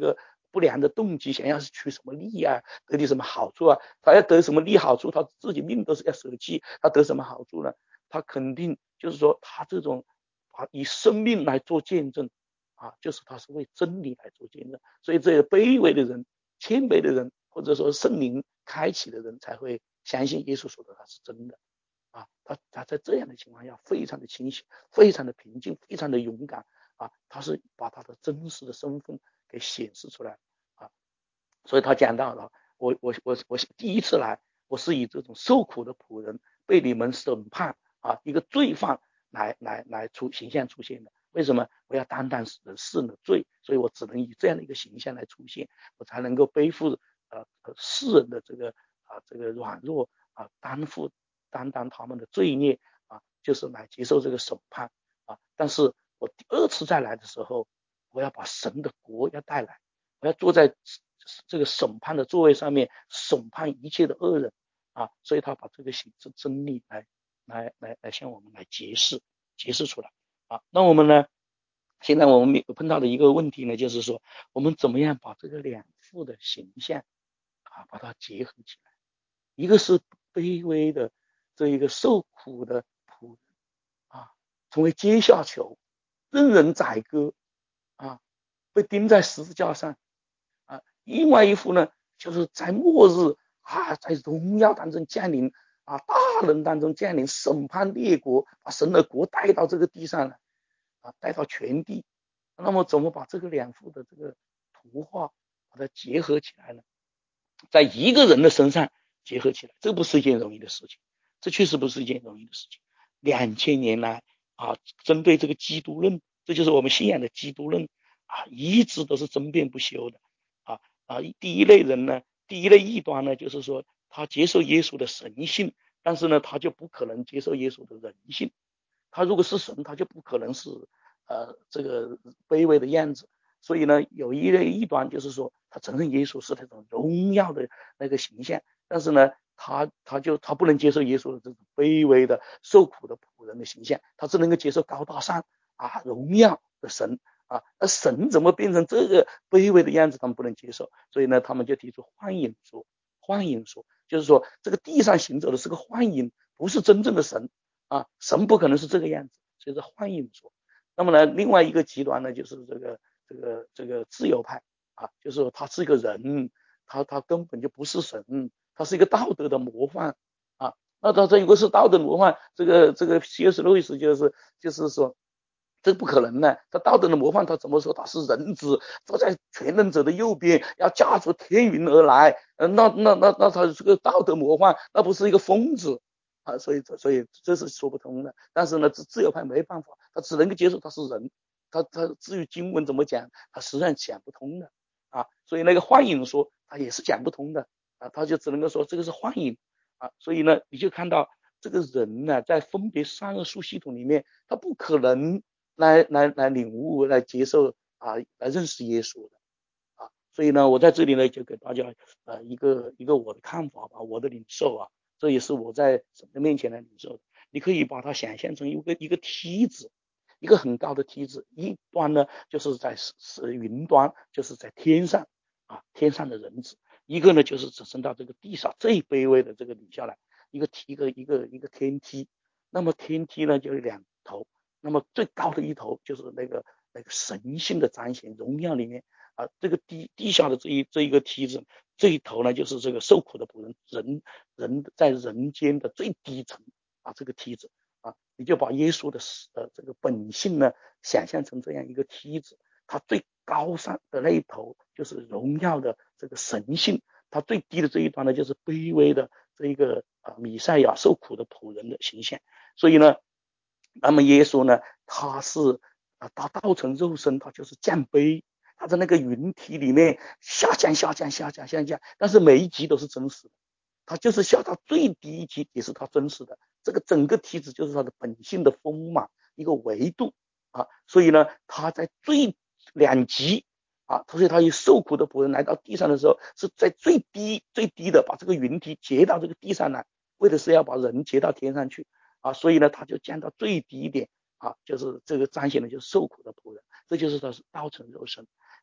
不良的动机，想要取什么利啊，得的什么好处啊，他要得什么利好处，他自己命都是要舍弃，他得什么好处呢？他肯定就是说他这种啊以生命来做见证啊，就是他是为真理来做见证，所以这些卑微的人、谦卑的人，或者说圣灵开启的人，才会相信耶稣说的他是真的啊。他他在这样的情况下非常的清醒，非常的平静，非常的勇敢啊，他是把他的真实的身份给显示出来啊。所以他讲到了，我我我我第一次来，我是以这种受苦的仆人被你们审判啊，一个罪犯来来来出形象出现的。为什么我要担当人世人的罪？所以我只能以这样的一个形象来出现，我才能够背负呃世人的这个啊、呃、这个软弱啊，担负担当他们的罪孽啊，就是来接受这个审判啊。但是我第二次再来的时候，我要把神的国要带来，我要坐在这个审判的座位上面，审判一切的恶人啊。所以他把这个形式真理来来来来向我们来揭示揭示出来啊。那我们呢，现在我们碰到的一个问题呢，就是说我们怎么样把这个两副的形象啊把它结合起来。一个是卑微的这一个受苦的仆人啊，成为阶下囚，任人宰割啊，被钉在十字架上啊。另外一副呢，就是在末日啊，在荣耀当中降临啊，大能当中降临，审判列国，把神的国带到这个地上来啊，带到全地。那么怎么把这个两幅的这个图画把它结合起来呢？在一个人的身上结合起来，这不是一件容易的事情，这确实不是一件容易的事情。两千年来啊，针对这个基督论，这就是我们信仰的基督论啊，一直都是争辩不休的啊啊。第一类人呢，第一类异端呢，就是说他接受耶稣的神性，但是呢，他就不可能接受耶稣的人性。他如果是神，他就不可能是呃这个卑微的样子。所以呢，有一类异端就是说，他承认耶稣是那种荣耀的那个形象，但是呢，他他就他不能接受耶稣的这种卑微的受苦的仆人的形象，他只能够接受高大上啊荣耀的神啊。那神怎么变成这个卑微的样子，他们不能接受，所以呢，他们就提出幻影说，幻影说就是说这个地上行走的是个幻影，不是真正的神啊，神不可能是这个样子，所以是幻影说。那么呢，另外一个极端呢，就是这个这个这个自由派啊，就是说他是一个人，他他根本就不是神，他是一个道德的模范啊。那他这如果是道德模范，这个这个 C S 路易斯就是就是说，这不可能的。他道德的模范，他怎么说他是人子，坐在全能者的右边，要驾着天云而来？呃，那那那那他是个道德模范，那不是一个疯子啊？所以所以这是说不通的。但是呢，自自由派没办法，他只能够接受他是人。他他至于经文怎么讲，他实际上讲不通的啊。所以那个幻影说他也是讲不通的啊，他就只能够说这个是幻影啊。所以呢，你就看到这个人呢，在分别善恶树系统里面，他不可能来来来领悟、来接受啊，来认识耶稣的啊。所以呢，我在这里呢就给大家呃一个一个我的看法吧，我的领受啊，这也是我在神的面前来领受的。你可以把它想象成一个一个梯子。一个很高的梯子，一端呢就是在是云端，就是在天上啊，天上的人子；一个呢就是只升到这个地上最卑微的这个底下来，一个一个一个一个天梯。那么天梯呢就有两头，那么最高的一头就是那个那个神性的彰显，荣耀里面啊，这个地地下的这一这一个梯子，这一头呢就是这个受苦的仆人，人人在人间的最低层啊，这个梯子。啊，你就把耶稣的呃这个本性呢想象成这样一个梯子，它最高上的那一头就是荣耀的这个神性，它最低的这一端呢就是卑微的这一个啊弥赛亚受苦的仆人的形象。所以呢，那么耶稣呢，他是啊他道成肉身，他就是降卑，他在那个云梯里面下降下降下降下降，但是每一级都是真实的。他就是下到最低一级也是他真实的，这个整个梯子就是他的本性的丰满一个维度啊。所以呢，他在最两级啊，所以他以受苦的仆人来到地上的时候，是在最低最低的把这个云梯接到这个地上来，为的是要把人接到天上去啊。所以呢，他就降到最低一点啊，就是这个彰显的就是受苦的仆人，这就是他是道成肉身。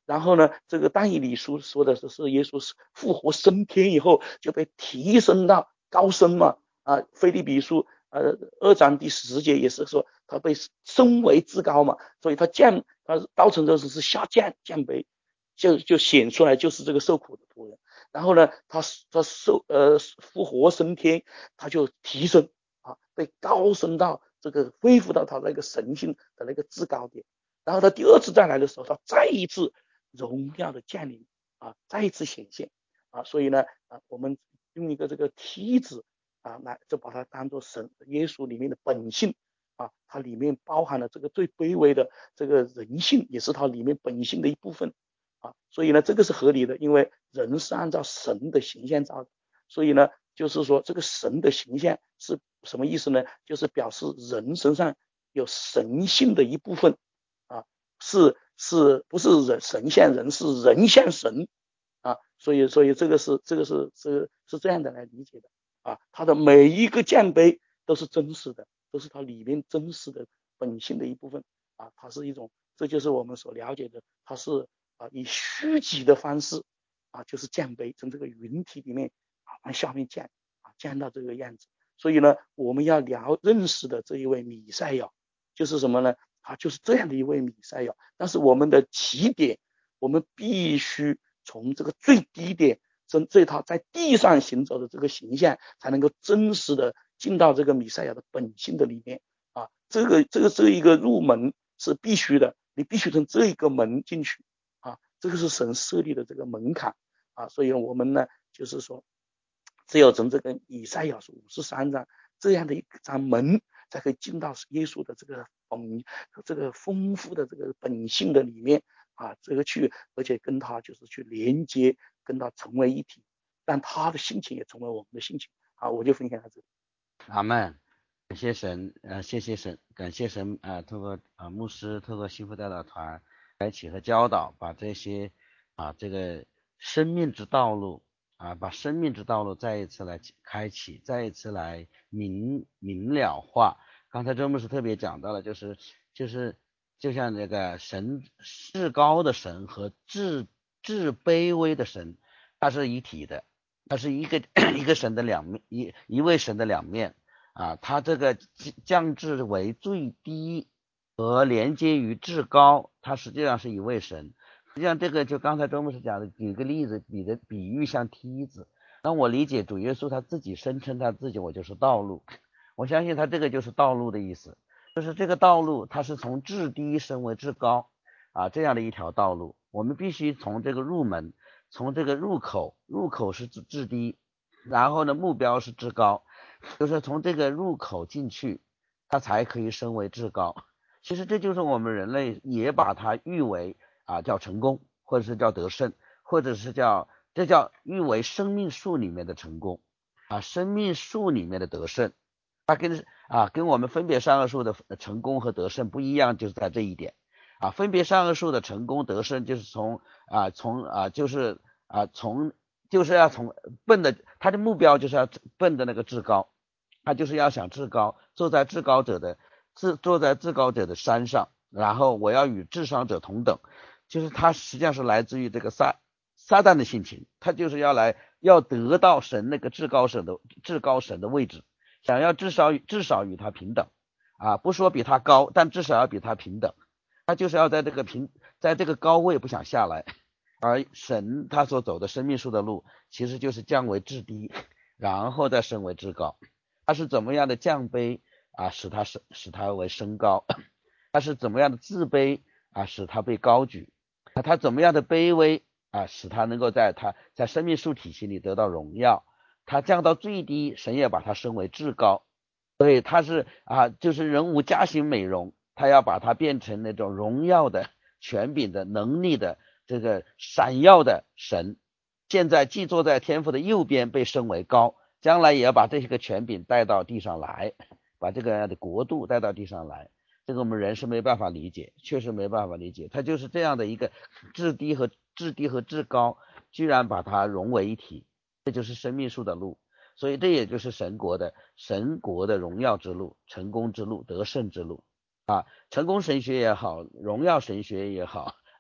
然后呢，这个但以理书说的是是耶稣是复活升天以后就被提升到高升嘛啊，腓立比书呃二章第十节也是说他被升为至高嘛，所以他降他道成肉身是下降降卑，就就显出来就是这个受苦的仆人。然后呢，他他受呃复活升天，他就提升啊，被高升到这个恢复到他那个神性的那个至高点。然后他第二次再来的时候，他再一次荣耀的降临啊，再一次显现啊，所以呢啊，我们用一个这个梯子啊来就把它当做神耶稣里面的本性啊，它里面包含了这个最卑微的这个人性，也是它里面本性的一部分啊，所以呢这个是合理的，因为人是按照神的形象造的，所以呢就是说这个神的形象是什么意思呢？就是表示人身上有神性的一部分啊，是是不是人神像人，是人像神啊，所以所以这个是这个是是是这样的来理解的啊，它的每一个降杯都是真实的，都是它里面真实的本性的一部分啊，它是一种，这就是我们所了解的，它是啊以虚己的方式啊，就是降杯，从这个云体里面啊往下面降啊，降到这个样子。所以呢，我们要了认识的这一位弥赛亚就是什么呢？他就是这样的一位弥赛亚，但是我们的起点，我们必须从这个最低点，这套在地上行走的这个形象，才能够真实的进到这个弥赛亚的本性的里面啊。这个这个这一个入门是必须的，你必须从这一个门进去啊，这个是神设立的这个门槛啊。所以我们呢，就是说，只有从这个以赛亚书五十三章这样的一张门，才可以进到耶稣的这个本这个丰富的这个本性的里面啊，这个去，而且跟他就是去连接，跟他成为一体，让他的性情也成为我们的性情啊。我就分享到这里。 阿们，感谢神，呃，谢谢神，感谢神啊、呃，透过啊、呃、牧师，透过幸福代祷团开启和教导，把这些啊这个生命之道路啊，把生命之道路再一次来开启，再一次来明明了化。刚才周牧师特别讲到了，就是就是就像这个神至高的神和至至卑微的神，它是一体的。它是一个一个神的两面，一一位神的两面啊，它这个降至为最低和连接于至高，它实际上是一位神。实际上这个就刚才周牧师讲的，举个例子，比的比喻像梯子。那我理解主耶稣他自己声称他自己我就是道路，我相信他这个就是道路的意思，就是这个道路它是从至低升为至高啊，这样的一条道路，我们必须从这个入门。从这个入口，入口是至至低，然后呢目标是至高，就是从这个入口进去，它才可以升为至高。其实这就是我们人类也把它誉为啊叫成功，或者是叫得胜，或者是叫这叫誉为生命树里面的成功啊，生命树里面的得胜。它跟啊跟我们分别善恶树的成功和得胜不一样，就是在这一点。啊，分别善恶树的成功得胜，就是从啊从啊就是啊从就是要从奔的，他的目标就是要奔的那个至高，他就是要想至高，坐在至高者的自坐在至高者的山上，然后我要与至上者同等，就是他实际上是来自于这个撒撒旦的性情，他就是要来要得到神那个至高神的至高神的位置，想要至少至少与他平等啊，不说比他高，但至少要比他平等。他就是要在这个平，在这个高位不想下来，而神他所走的生命树的路，其实就是降为至低，然后再升为至高。他是怎么样的降卑啊，使他使使他为升高；他是怎么样的自卑啊，使他被高举；他怎么样的卑微啊，使他能够在他在生命树体系里得到荣耀。他降到最低，神也把他升为至高。所以他是啊，就是人无加行美容。他要把它变成那种荣耀的、权柄的、能力的、这个闪耀的神。现在既坐在天父的右边，被升为高，将来也要把这些个权柄带到地上来，把这个的国度带到地上来。这个我们人是没办法理解，确实没办法理解。他就是这样的一个至低和至低和至高，居然把它融为一体，这就是生命树的路。所以这也就是神国的神国的荣耀之路、成功之路、得胜之路。啊，成功神学也好，荣耀神学也好，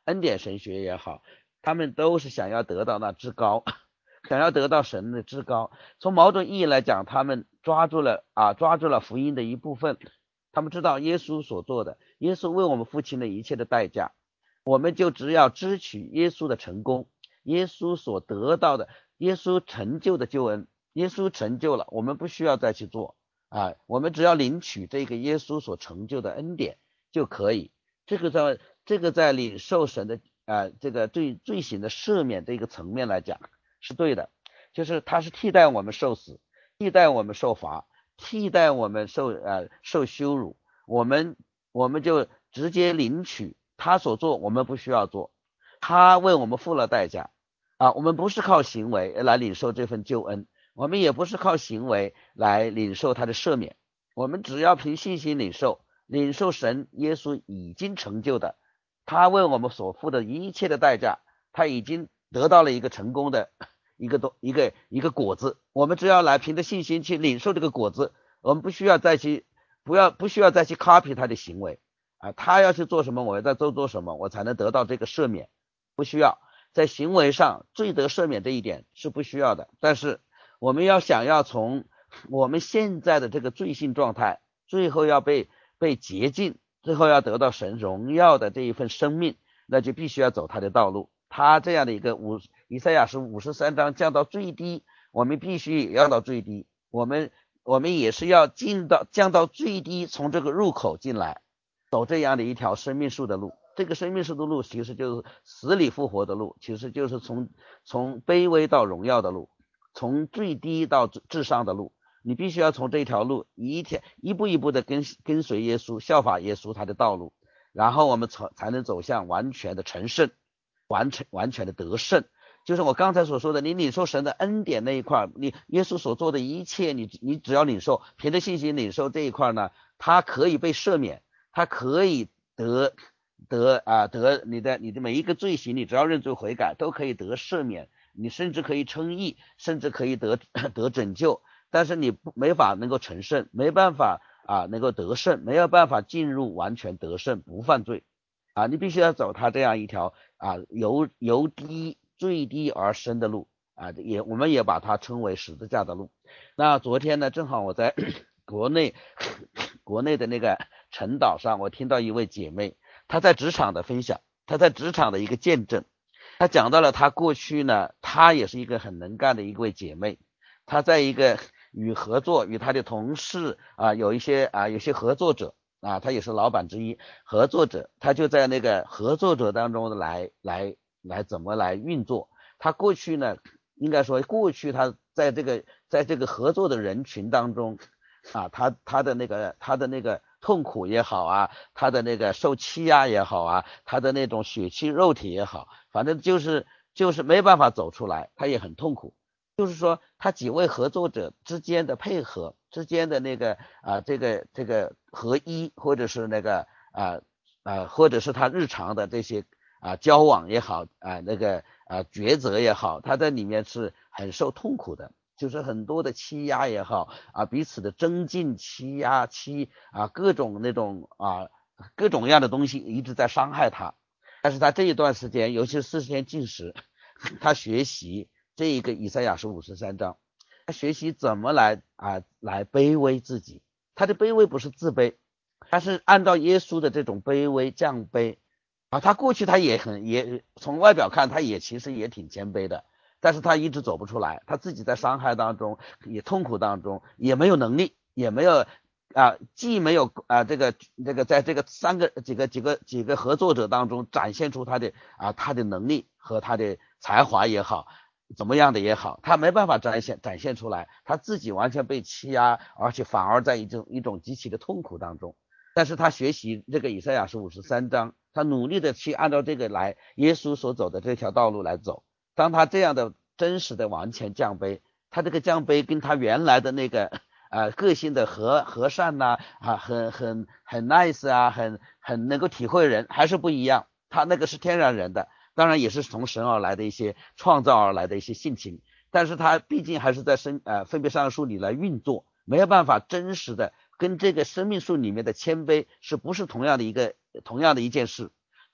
恩典神学也好，他们都是想要得到那至高，想要得到神的至高。从某种意义来讲，他们抓住了啊，抓住了福音的一部分。他们知道耶稣所做的，耶稣为我们付清了一切的代价，我们就只要支取耶稣的成功，耶稣所得到的，耶稣成就的救恩，耶稣成就了，我们不需要再去做啊，我们只要领取这个耶稣所成就的恩典就可以。这个在这个在领受神的啊这个对罪行的赦免这个层面来讲是对的，就是他是替代我们受死，替代我们受罚，替代我们受呃受羞辱，我们我们就直接领取他所做，我们不需要做，他为我们付了代价啊，我们不是靠行为来领受这份救恩，我们也不是靠行为来领受他的赦免，我们只要凭信心领受，领受神耶稣已经成就的，他为我们所付的一切的代价，他已经得到了一个成功的一个一个一个果子，我们只要来凭着信心去领受这个果子，我们不需要再去不要不需要再去 copy 他的行为啊，他要去做什么，我要再做做什么，我才能得到这个赦免，不需要。在行为上罪得赦免这一点是不需要的，但是我们要想要从我们现在的这个罪性状态，最后要被被洁净，最后要得到神荣耀的这一份生命，那就必须要走他的道路。他这样的一个五以赛亚书五十三章降到最低，我们必须也要到最低，我们我们也是要进到降到最低，从这个入口进来，走这样的一条生命树的路。这个生命树的路其实就是死里复活的路，其实就是从从卑微到荣耀的路，从最低到至上的路。你必须要从这条路一天一步一步的跟跟随耶稣，效法耶稣他的道路，然后我们才才能走向完全的成圣，完全完全的得胜。就是我刚才所说的，你领受神的恩典那一块，你耶稣所做的一切，你你只要领受，凭着信心领受这一块呢，它可以被赦免，它可以得得啊得你的你的每一个罪行，你只要认罪悔改都可以得赦免，你甚至可以称义，甚至可以得得拯救，但是你没法能够成圣，没办法啊能够得胜，没有办法进入完全得胜不犯罪啊，你必须要走他这样一条啊由由低最低而深的路啊，也我们也把它称为十字架的路。那昨天呢，正好我在国内国内的那个陈岛上，我听到一位姐妹，她在职场的分享，她在职场的一个见证，她讲到了她过去呢，她也是一个很能干的一位姐妹，她在一个与合作与她的同事啊有一些啊有些合作者啊，她也是老板之一，合作者她就在那个合作者当中来来来怎么来运作。她过去呢，应该说过去她在这个在这个合作的人群当中啊，他他的那个他的那个痛苦也好啊，他的那个受欺压也好啊，他的那种血气肉体也好，反正就是就是没办法走出来，他也很痛苦。就是说他几位合作者之间的配合之间的那个啊这个这个合一，或者是那个啊啊或者是他日常的这些啊交往也好啊那个啊抉择也好，他在里面是很受痛苦的。就是很多的欺压也好啊，彼此的增进欺压欺啊各种那种啊各种各样的东西一直在伤害他。但是他这一段时间，尤其是四十天禁食，他学习这一个以赛亚书五十三章，他学习怎么来啊来卑微自己。他的卑微不是自卑，他是按照耶稣的这种卑微降卑啊。他过去他也很也从外表看，他也其实也挺谦卑的。但是他一直走不出来，他自己在伤害当中，也痛苦当中，也没有能力，也没有啊，既没有啊这个这个在这个三个几个几个几个合作者当中展现出他的啊他的能力和他的才华也好，怎么样的也好，他没办法展现展现出来，他自己完全被欺压，而且反而在一种一种极其的痛苦当中。但是他学习这个以赛亚书五十三章，他努力的去按照这个来耶稣所走的这条道路来走。当他这样的真实的完全降卑，他这个降卑跟他原来的那个呃个性的和和善呐 啊, 啊很很很 nice 啊很很能够体会人还是不一样，他那个是天然人的，当然也是从神而来的一些创造而来的一些性情，但是他毕竟还是在生呃分别善恶树里来运作，没有办法真实的跟这个生命树里面的谦卑是不是同样的一个同样的一件事。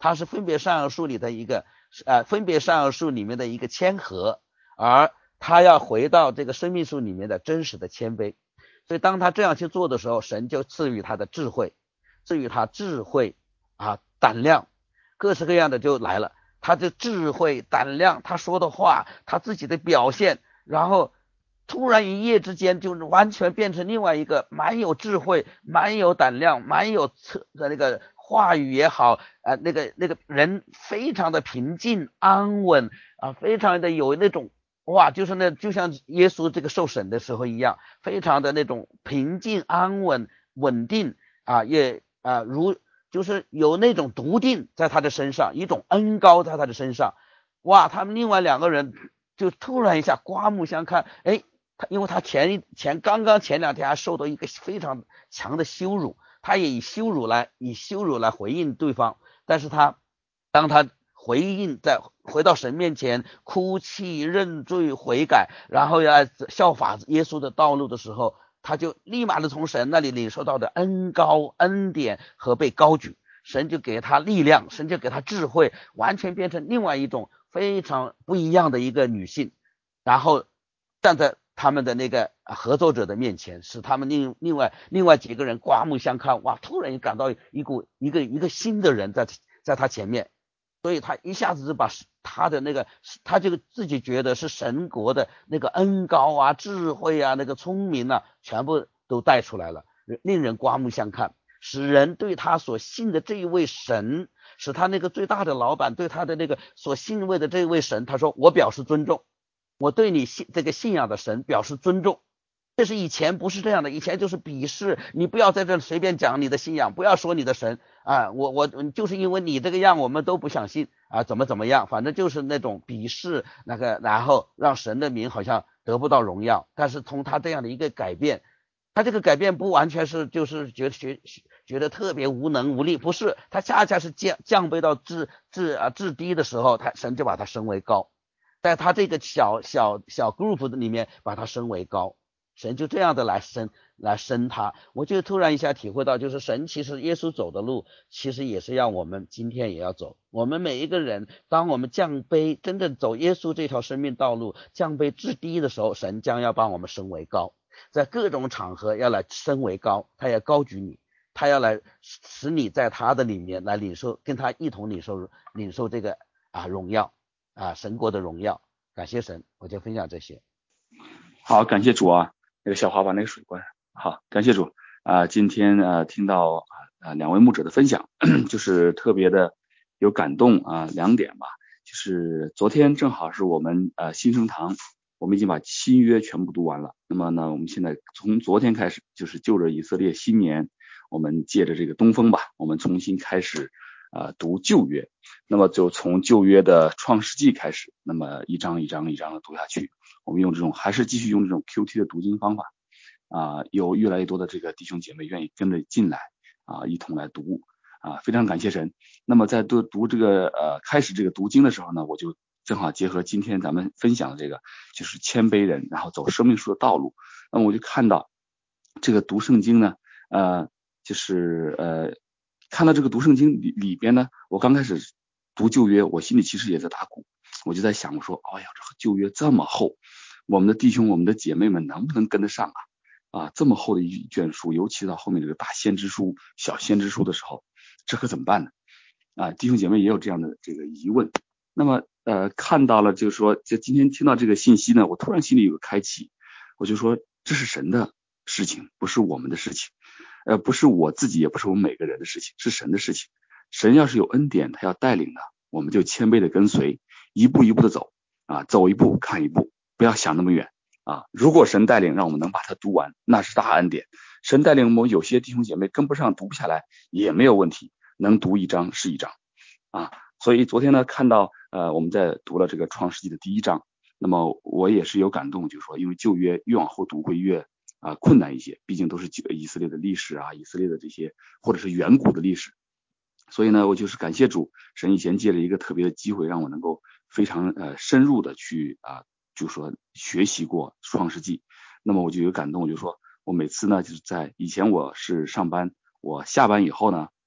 它是分别善恶树里的一个呃分别善恶树里面的一个谦和，而他要回到这个生命树里面的真实的谦卑。所以当他这样去做的时候，神就赐予他的智慧，赐予他智慧啊胆量，各式各样的就来了。他的智慧胆量，他说的话，他自己的表现，然后突然一夜之间就完全变成另外一个蛮有智慧蛮有胆量蛮有策的那个话语也好，呃那个那个人非常的平静安稳啊，非常的有那种哇，就是那就像耶稣这个受审的时候一样，非常的那种平静安稳稳定啊，也啊如就是有那种笃定在他的身上，一种恩膏在他的身上。哇，他们另外两个人就突然一下刮目相看，哎，他因为他前一前刚刚前两天还受到一个非常强的羞辱，他也以羞辱来以羞辱来回应对方，但是他当他回应在回到神面前哭泣认罪悔改，然后要效法耶稣的道路的时候，他就立马的从神那里领受到的恩膏恩典和被高举，神就给他力量，神就给他智慧，完全变成另外一种非常不一样的一个女性，然后站在他们的那个合作者的面前，使他们另另外另外几个人刮目相看，哇，突然感到一股一个一个新的人在在他前面，所以他一下子就把他的那个他就自己觉得是神国的那个恩膏啊智慧啊那个聪明啊全部都带出来了，令人刮目相看，使人对他所信的这一位神，使他那个最大的老板对他的那个所信畏的这一位神，他说我表示尊重，我对你信这个信仰的神表示尊重。这是以前不是这样的，以前就是鄙视，你不要在这随便讲你的信仰，不要说你的神啊，我我就是因为你这个样我们都不相信啊，怎么怎么样，反正就是那种鄙视那个，然后让神的名好像得不到荣耀。但是从他这样的一个改变，他这个改变不完全是就是觉得觉觉得特别无能无力，不是，他恰恰是降降卑到至至啊至低的时候，他神就把他升为高，在他这个小小小 group 里面把他升为高，神就这样的来升来升他。我就突然一下体会到，就是神其实耶稣走的路其实也是让我们今天也要走，我们每一个人当我们降卑真正走耶稣这条生命道路降卑至低的时候，神将要帮我们升为高，在各种场合要来升为高，他要高举你，他要来使你在他的里面来领受，跟他一同领受领受这个啊荣耀啊神国的荣耀。感谢神，我就分享这些。 好，感谢主啊，那个小华把那个水关上。好，感谢主啊、呃，今天呃听到啊、呃、两位牧者的分享，就是特别的有感动啊、呃，两点吧，就是昨天正好是我们呃新生堂，我们已经把新约全部读完了，那么呢，我们现在从昨天开始，就是就着以色列新年，我们借着这个东风吧，我们重新开始啊、呃、读旧约，那么就从旧约的创世纪开始，那么一章一章一章的读下去。我们用这种还是继续用这种 Q T 的读经方法啊、呃，有越来越多的这个弟兄姐妹愿意跟着进来啊、呃，一同来读啊、呃，非常感谢神。那么在读读这个呃开始这个读经的时候呢，我就正好结合今天咱们分享的这个，就是谦卑人，然后走生命树的道路。那么我就看到这个读圣经呢，呃，就是呃看到这个读圣经里里边呢，我刚开始读旧约，我心里其实也在打鼓。我就在想，我说，哎呀，这旧约这么厚，我们的弟兄、我们的姐妹们能不能跟得上啊？啊，这么厚的一卷书，尤其到后面这个大先知书、小先知书的时候，这可怎么办呢？啊，弟兄姐妹也有这样的这个疑问。那么，呃，看到了，就是说，就今天听到这个信息呢，我突然心里有个开启，我就说，这是神的事情，不是我们的事情，呃，不是我自己，也不是我们每个人的事情，是神的事情。神要是有恩典，他要带领的，我们就谦卑的跟随。一步一步的走啊，走一步看一步，不要想那么远啊。如果神带领让我们能把它读完，那是大恩典。神带领我们有些弟兄姐妹跟不上读不下来也没有问题，能读一章是一章啊。所以昨天呢看到呃我们在读了这个创世纪的第一章，那么我也是有感动，就是说因为旧约越往后读会越啊困难一些，毕竟都是以色列的历史啊，以色列的这些或者是远古的历史。所以呢，我就是感谢主，神以前借了一个特别的机会，让我能够非常呃深入的去啊、呃，就说学习过创世纪。那么我就有感动，我就说我每次呢就是在以前我是上班，我下班以后呢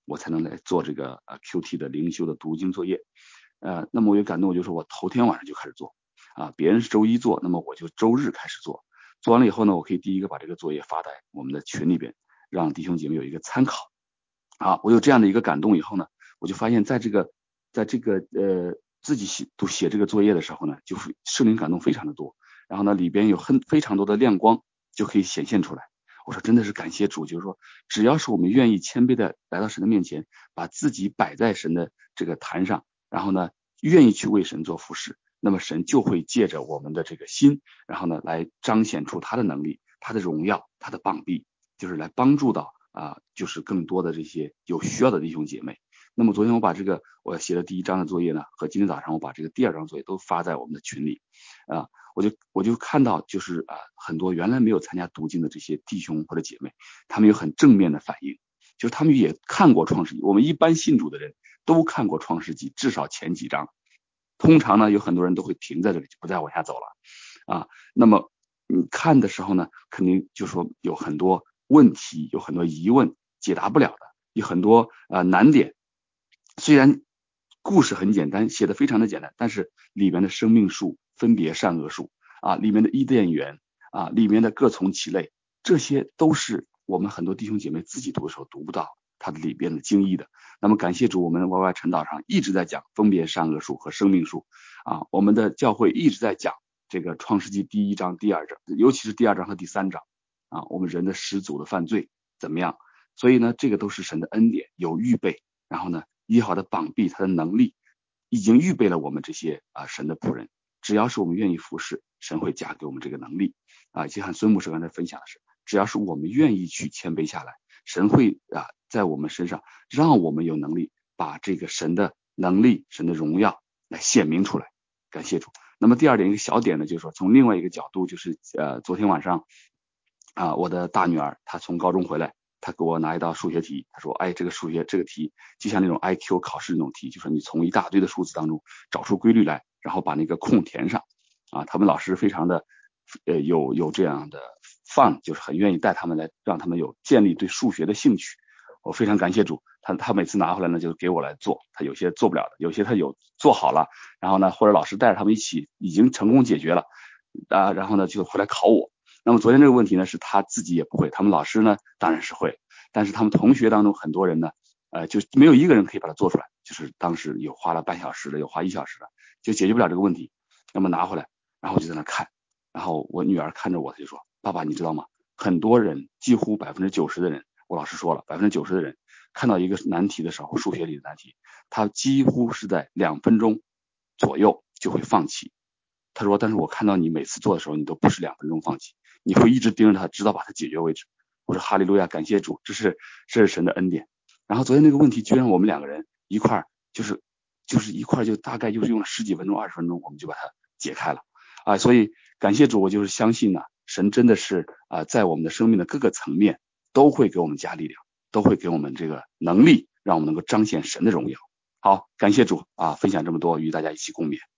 我才能来做这个呃 Q T 的灵修的读经作业。呃，那么我有感动，我就说我头天晚上就开始做啊，别人是周一做，那么我就周日开始做。做完了以后呢，我可以第一个把这个作业发在我们的群里边，让弟兄姐妹有一个参考。啊，我有这样的一个感动以后呢，我就发现在这个在这个呃自己写读写这个作业的时候呢，就是圣灵感动非常的多，然后呢里边有很非常多的亮光就可以显现出来。我说真的是感谢主，就是说只要是我们愿意谦卑的来到神的面前，把自己摆在神的这个坛上，然后呢愿意去为神做服事，那么神就会借着我们的这个心，然后呢来彰显出他的能力、他的荣耀、他的膀臂，就是来帮助到啊，就是更多的这些有需要的弟兄姐妹。那么昨天我把这个我写的第一章的作业呢，和今天早上我把这个第二章作业都发在我们的群里啊，我就我就看到就是啊很多原来没有参加读经的这些弟兄或者姐妹，他们有很正面的反应，就是他们也看过创世纪。我们一般信主的人都看过创世纪，至少前几章。通常呢，有很多人都会停在这里，就不再往下走了啊。那么你看的时候呢，肯定就说有很多问题，有很多疑问解答不了的，有很多呃难点。虽然故事很简单，写的非常的简单，但是里面的生命树、分别善恶树啊，里面的伊甸园啊，里面的各从其类，这些都是我们很多弟兄姐妹自己读的时候读不到它的里边的经义的。那么感谢主，我们 Y Y 陈导上一直在讲分别善恶树和生命树啊，我们的教会一直在讲这个创世纪第一章、第二章，尤其是第二章和第三章啊，我们人的始祖的犯罪怎么样？所以呢，这个都是神的恩典，有预备，然后呢，耶和华的膀臂，他的能力已经预备了我们这些啊神的仆人，只要是我们愿意服侍，神会加给我们这个能力啊。就像孙牧师刚才分享的是，只要是我们愿意去谦卑下来，神会啊在我们身上让我们有能力把这个神的能力、神的荣耀来显明出来。感谢主。那么第二点一个小点呢，就是说从另外一个角度，就是呃昨天晚上啊，我的大女儿她从高中回来，她给我拿一道数学题，她说哎这个数学这个题就像那种 I Q 考试那种题，就是你从一大堆的数字当中找出规律来，然后把那个空填上啊。他们老师非常的呃有有这样的 fun， 就是很愿意带他们来，让他们有建立对数学的兴趣。我非常感谢主，他他每次拿回来呢就给我来做，他有些做不了的，有些他有做好了，然后呢或者老师带着他们一起已经成功解决了啊，然后呢就回来考我。那么昨天这个问题呢是他自己也不会，他们老师呢当然是会，但是他们同学当中很多人呢呃就没有一个人可以把它做出来，就是当时有花了半小时的，有花一小时的，就解决不了这个问题。那么拿回来，然后我就在那看，然后我女儿看着我，她就说爸爸你知道吗，很多人几乎百分之九十的人，我老师说了百分之九十的人看到一个难题的时候，数学里的难题，他几乎是在两分钟左右就会放弃。他说但是我看到你每次做的时候你都不是两分钟放弃，你会一直盯着它直到把它解决为止。我说哈利路亚，感谢主，这是这是神的恩典。然后昨天那个问题居然我们两个人一块儿就是就是一块就大概就是用了十几分钟二十分钟我们就把它解开了啊。所以感谢主，我就是相信呢、啊、神真的是啊在我们的生命的各个层面都会给我们加力量，都会给我们这个能力，让我们能够彰显神的荣耀。好，感谢主啊，分享这么多与大家一起共勉。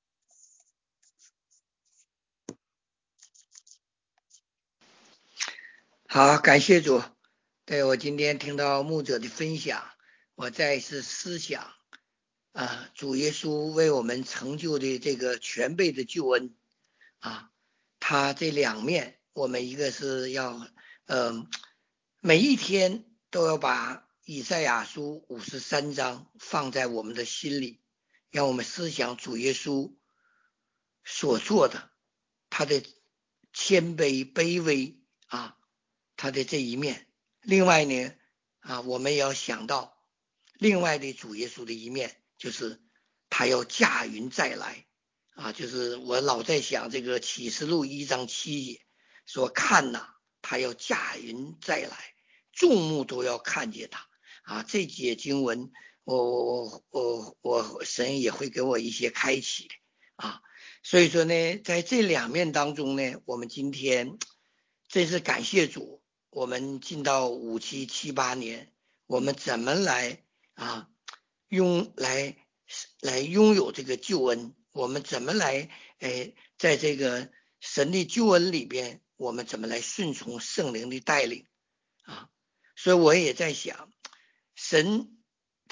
好，感谢主。对，我今天听到牧者的分享，我再一次思想啊，主耶稣为我们成就的这个全备的救恩啊，他这两面，我们一个是要呃每一天都要把以赛亚书五十三章放在我们的心里，让我们思想主耶稣所做的，他的谦卑卑微啊，他的这一面。另外呢啊，我们也要想到另外的主耶稣的一面，就是他要驾云再来啊，就是我老在想这个启示录一章七节说看呐，他要驾云再来，众目都要看见他啊。这节经文我我我我神也会给我一些开启的啊。所以说呢，在这两面当中呢，我们今天真是感谢主，我们进到五七七八年，我们怎么来啊拥来来拥有这个救恩？我们怎么来哎，在这个神的救恩里边，我们怎么来顺从圣灵的带领啊？所以我也在想，神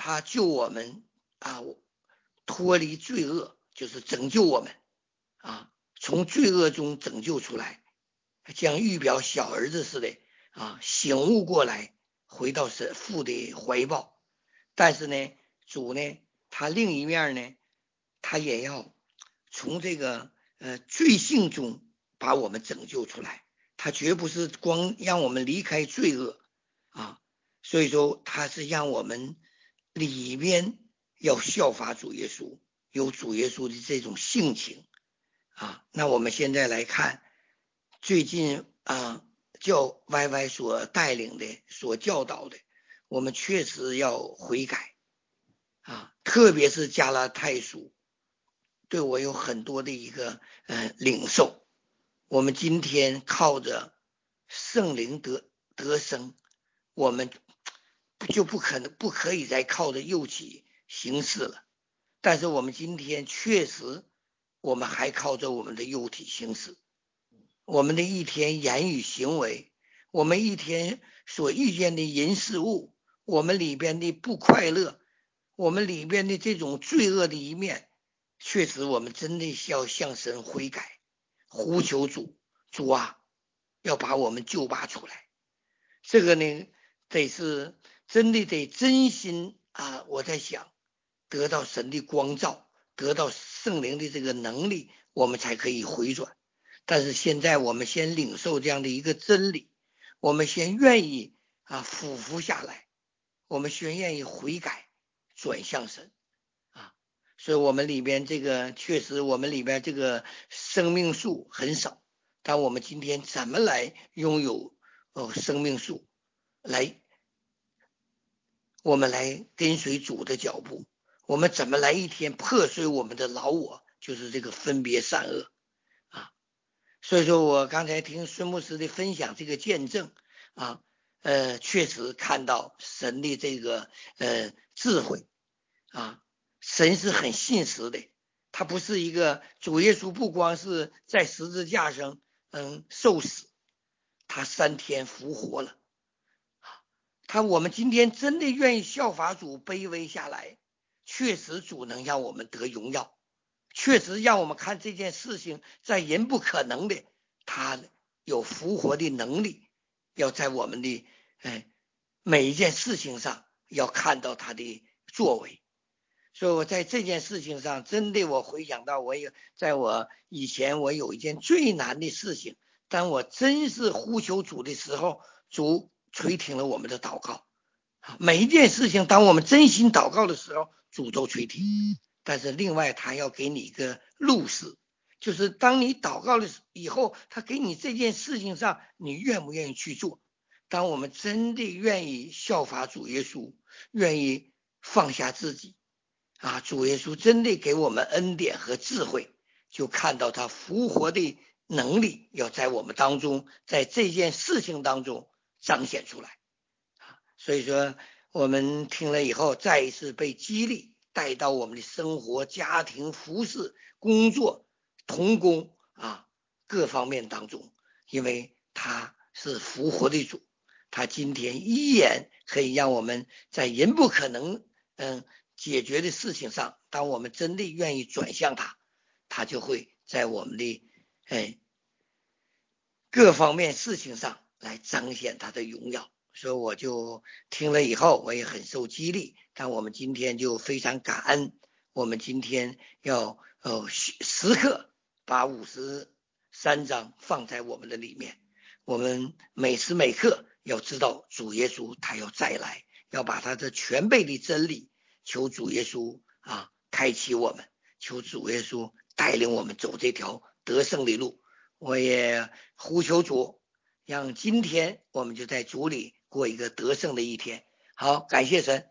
他救我们啊，脱离罪恶，就是拯救我们啊，从罪恶中拯救出来，像预表小儿子似的啊，醒悟过来，回到神父的怀抱。但是呢，主呢，他另一面呢，他也要从这个呃罪性中把我们拯救出来，他绝不是光让我们离开罪恶啊，所以说他是让我们里边要效法主耶稣，有主耶稣的这种性情啊。那我们现在来看最近啊教 Y Y 所带领的所教导的，我们确实要悔改啊，特别是加拉太书对我有很多的一个呃领受。我们今天靠着圣灵得得生，我们就不可能不可以再靠着肉体行事了。但是我们今天确实，我们还靠着我们的肉体行事，我们的一天言语行为，我们一天所遇见的人事物，我们里边的不快乐，我们里边的这种罪恶的一面，确实我们真的需要向神悔改，呼求主，主啊，要把我们救拔出来。这个呢，得是真的得真心啊！我在想，得到神的光照，得到圣灵的这个能力，我们才可以回转。但是现在我们先领受这样的一个真理，我们先愿意啊俯伏下来，我们先愿意悔改，转向神啊。所以我们里边这个确实，我们里边这个生命树很少，但我们今天怎么来拥有哦生命树，来我们来跟随主的脚步，我们怎么来一天破碎我们的老我，就是这个分别善恶啊。所以说我刚才听孙牧师的分享这个见证啊，呃，确实看到神的这个呃智慧啊，神是很信实的，他不是一个主耶稣，不光是在十字架上嗯受死，他三天复活了。他我们今天真的愿意效法主卑微下来，确实主能让我们得荣耀，确实让我们看这件事情在人不可能的，他有复活的能力，要在我们的哎每一件事情上要看到他的作为。所以我在这件事情上真的我回想到，我也在我以前我有一件最难的事情，当我真是呼求主的时候，主垂听了我们的祷告。每一件事情当我们真心祷告的时候，主都垂听。但是另外他要给你一个路示，就是当你祷告了以后，他给你这件事情上你愿不愿意去做。当我们真的愿意效法主耶稣，愿意放下自己啊，主耶稣真的给我们恩典和智慧，就看到他复活的能力要在我们当中，在这件事情当中彰显出来。所以说我们听了以后再一次被激励，带到我们的生活、家庭、服侍、工作、同工啊各方面当中，因为他是复活的主，他今天依然可以让我们在人不可能嗯解决的事情上，当我们真的愿意转向他，他就会在我们的哎各方面事情上来彰显他的荣耀。所以我就听了以后我也很受激励，但我们今天就非常感恩，我们今天要呃时刻把五十三章放在我们的里面，我们每时每刻要知道主耶稣他要再来，要把他的全备的真理，求主耶稣啊开启我们，求主耶稣带领我们走这条得胜的路。我也呼求主，让今天我们就在主里过一个得胜的一天。好，感谢神。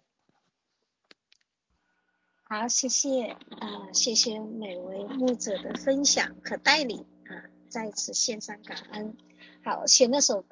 好，谢谢啊、呃，谢谢每位牧者的分享和带领啊，再次献上感恩。好，选那首歌。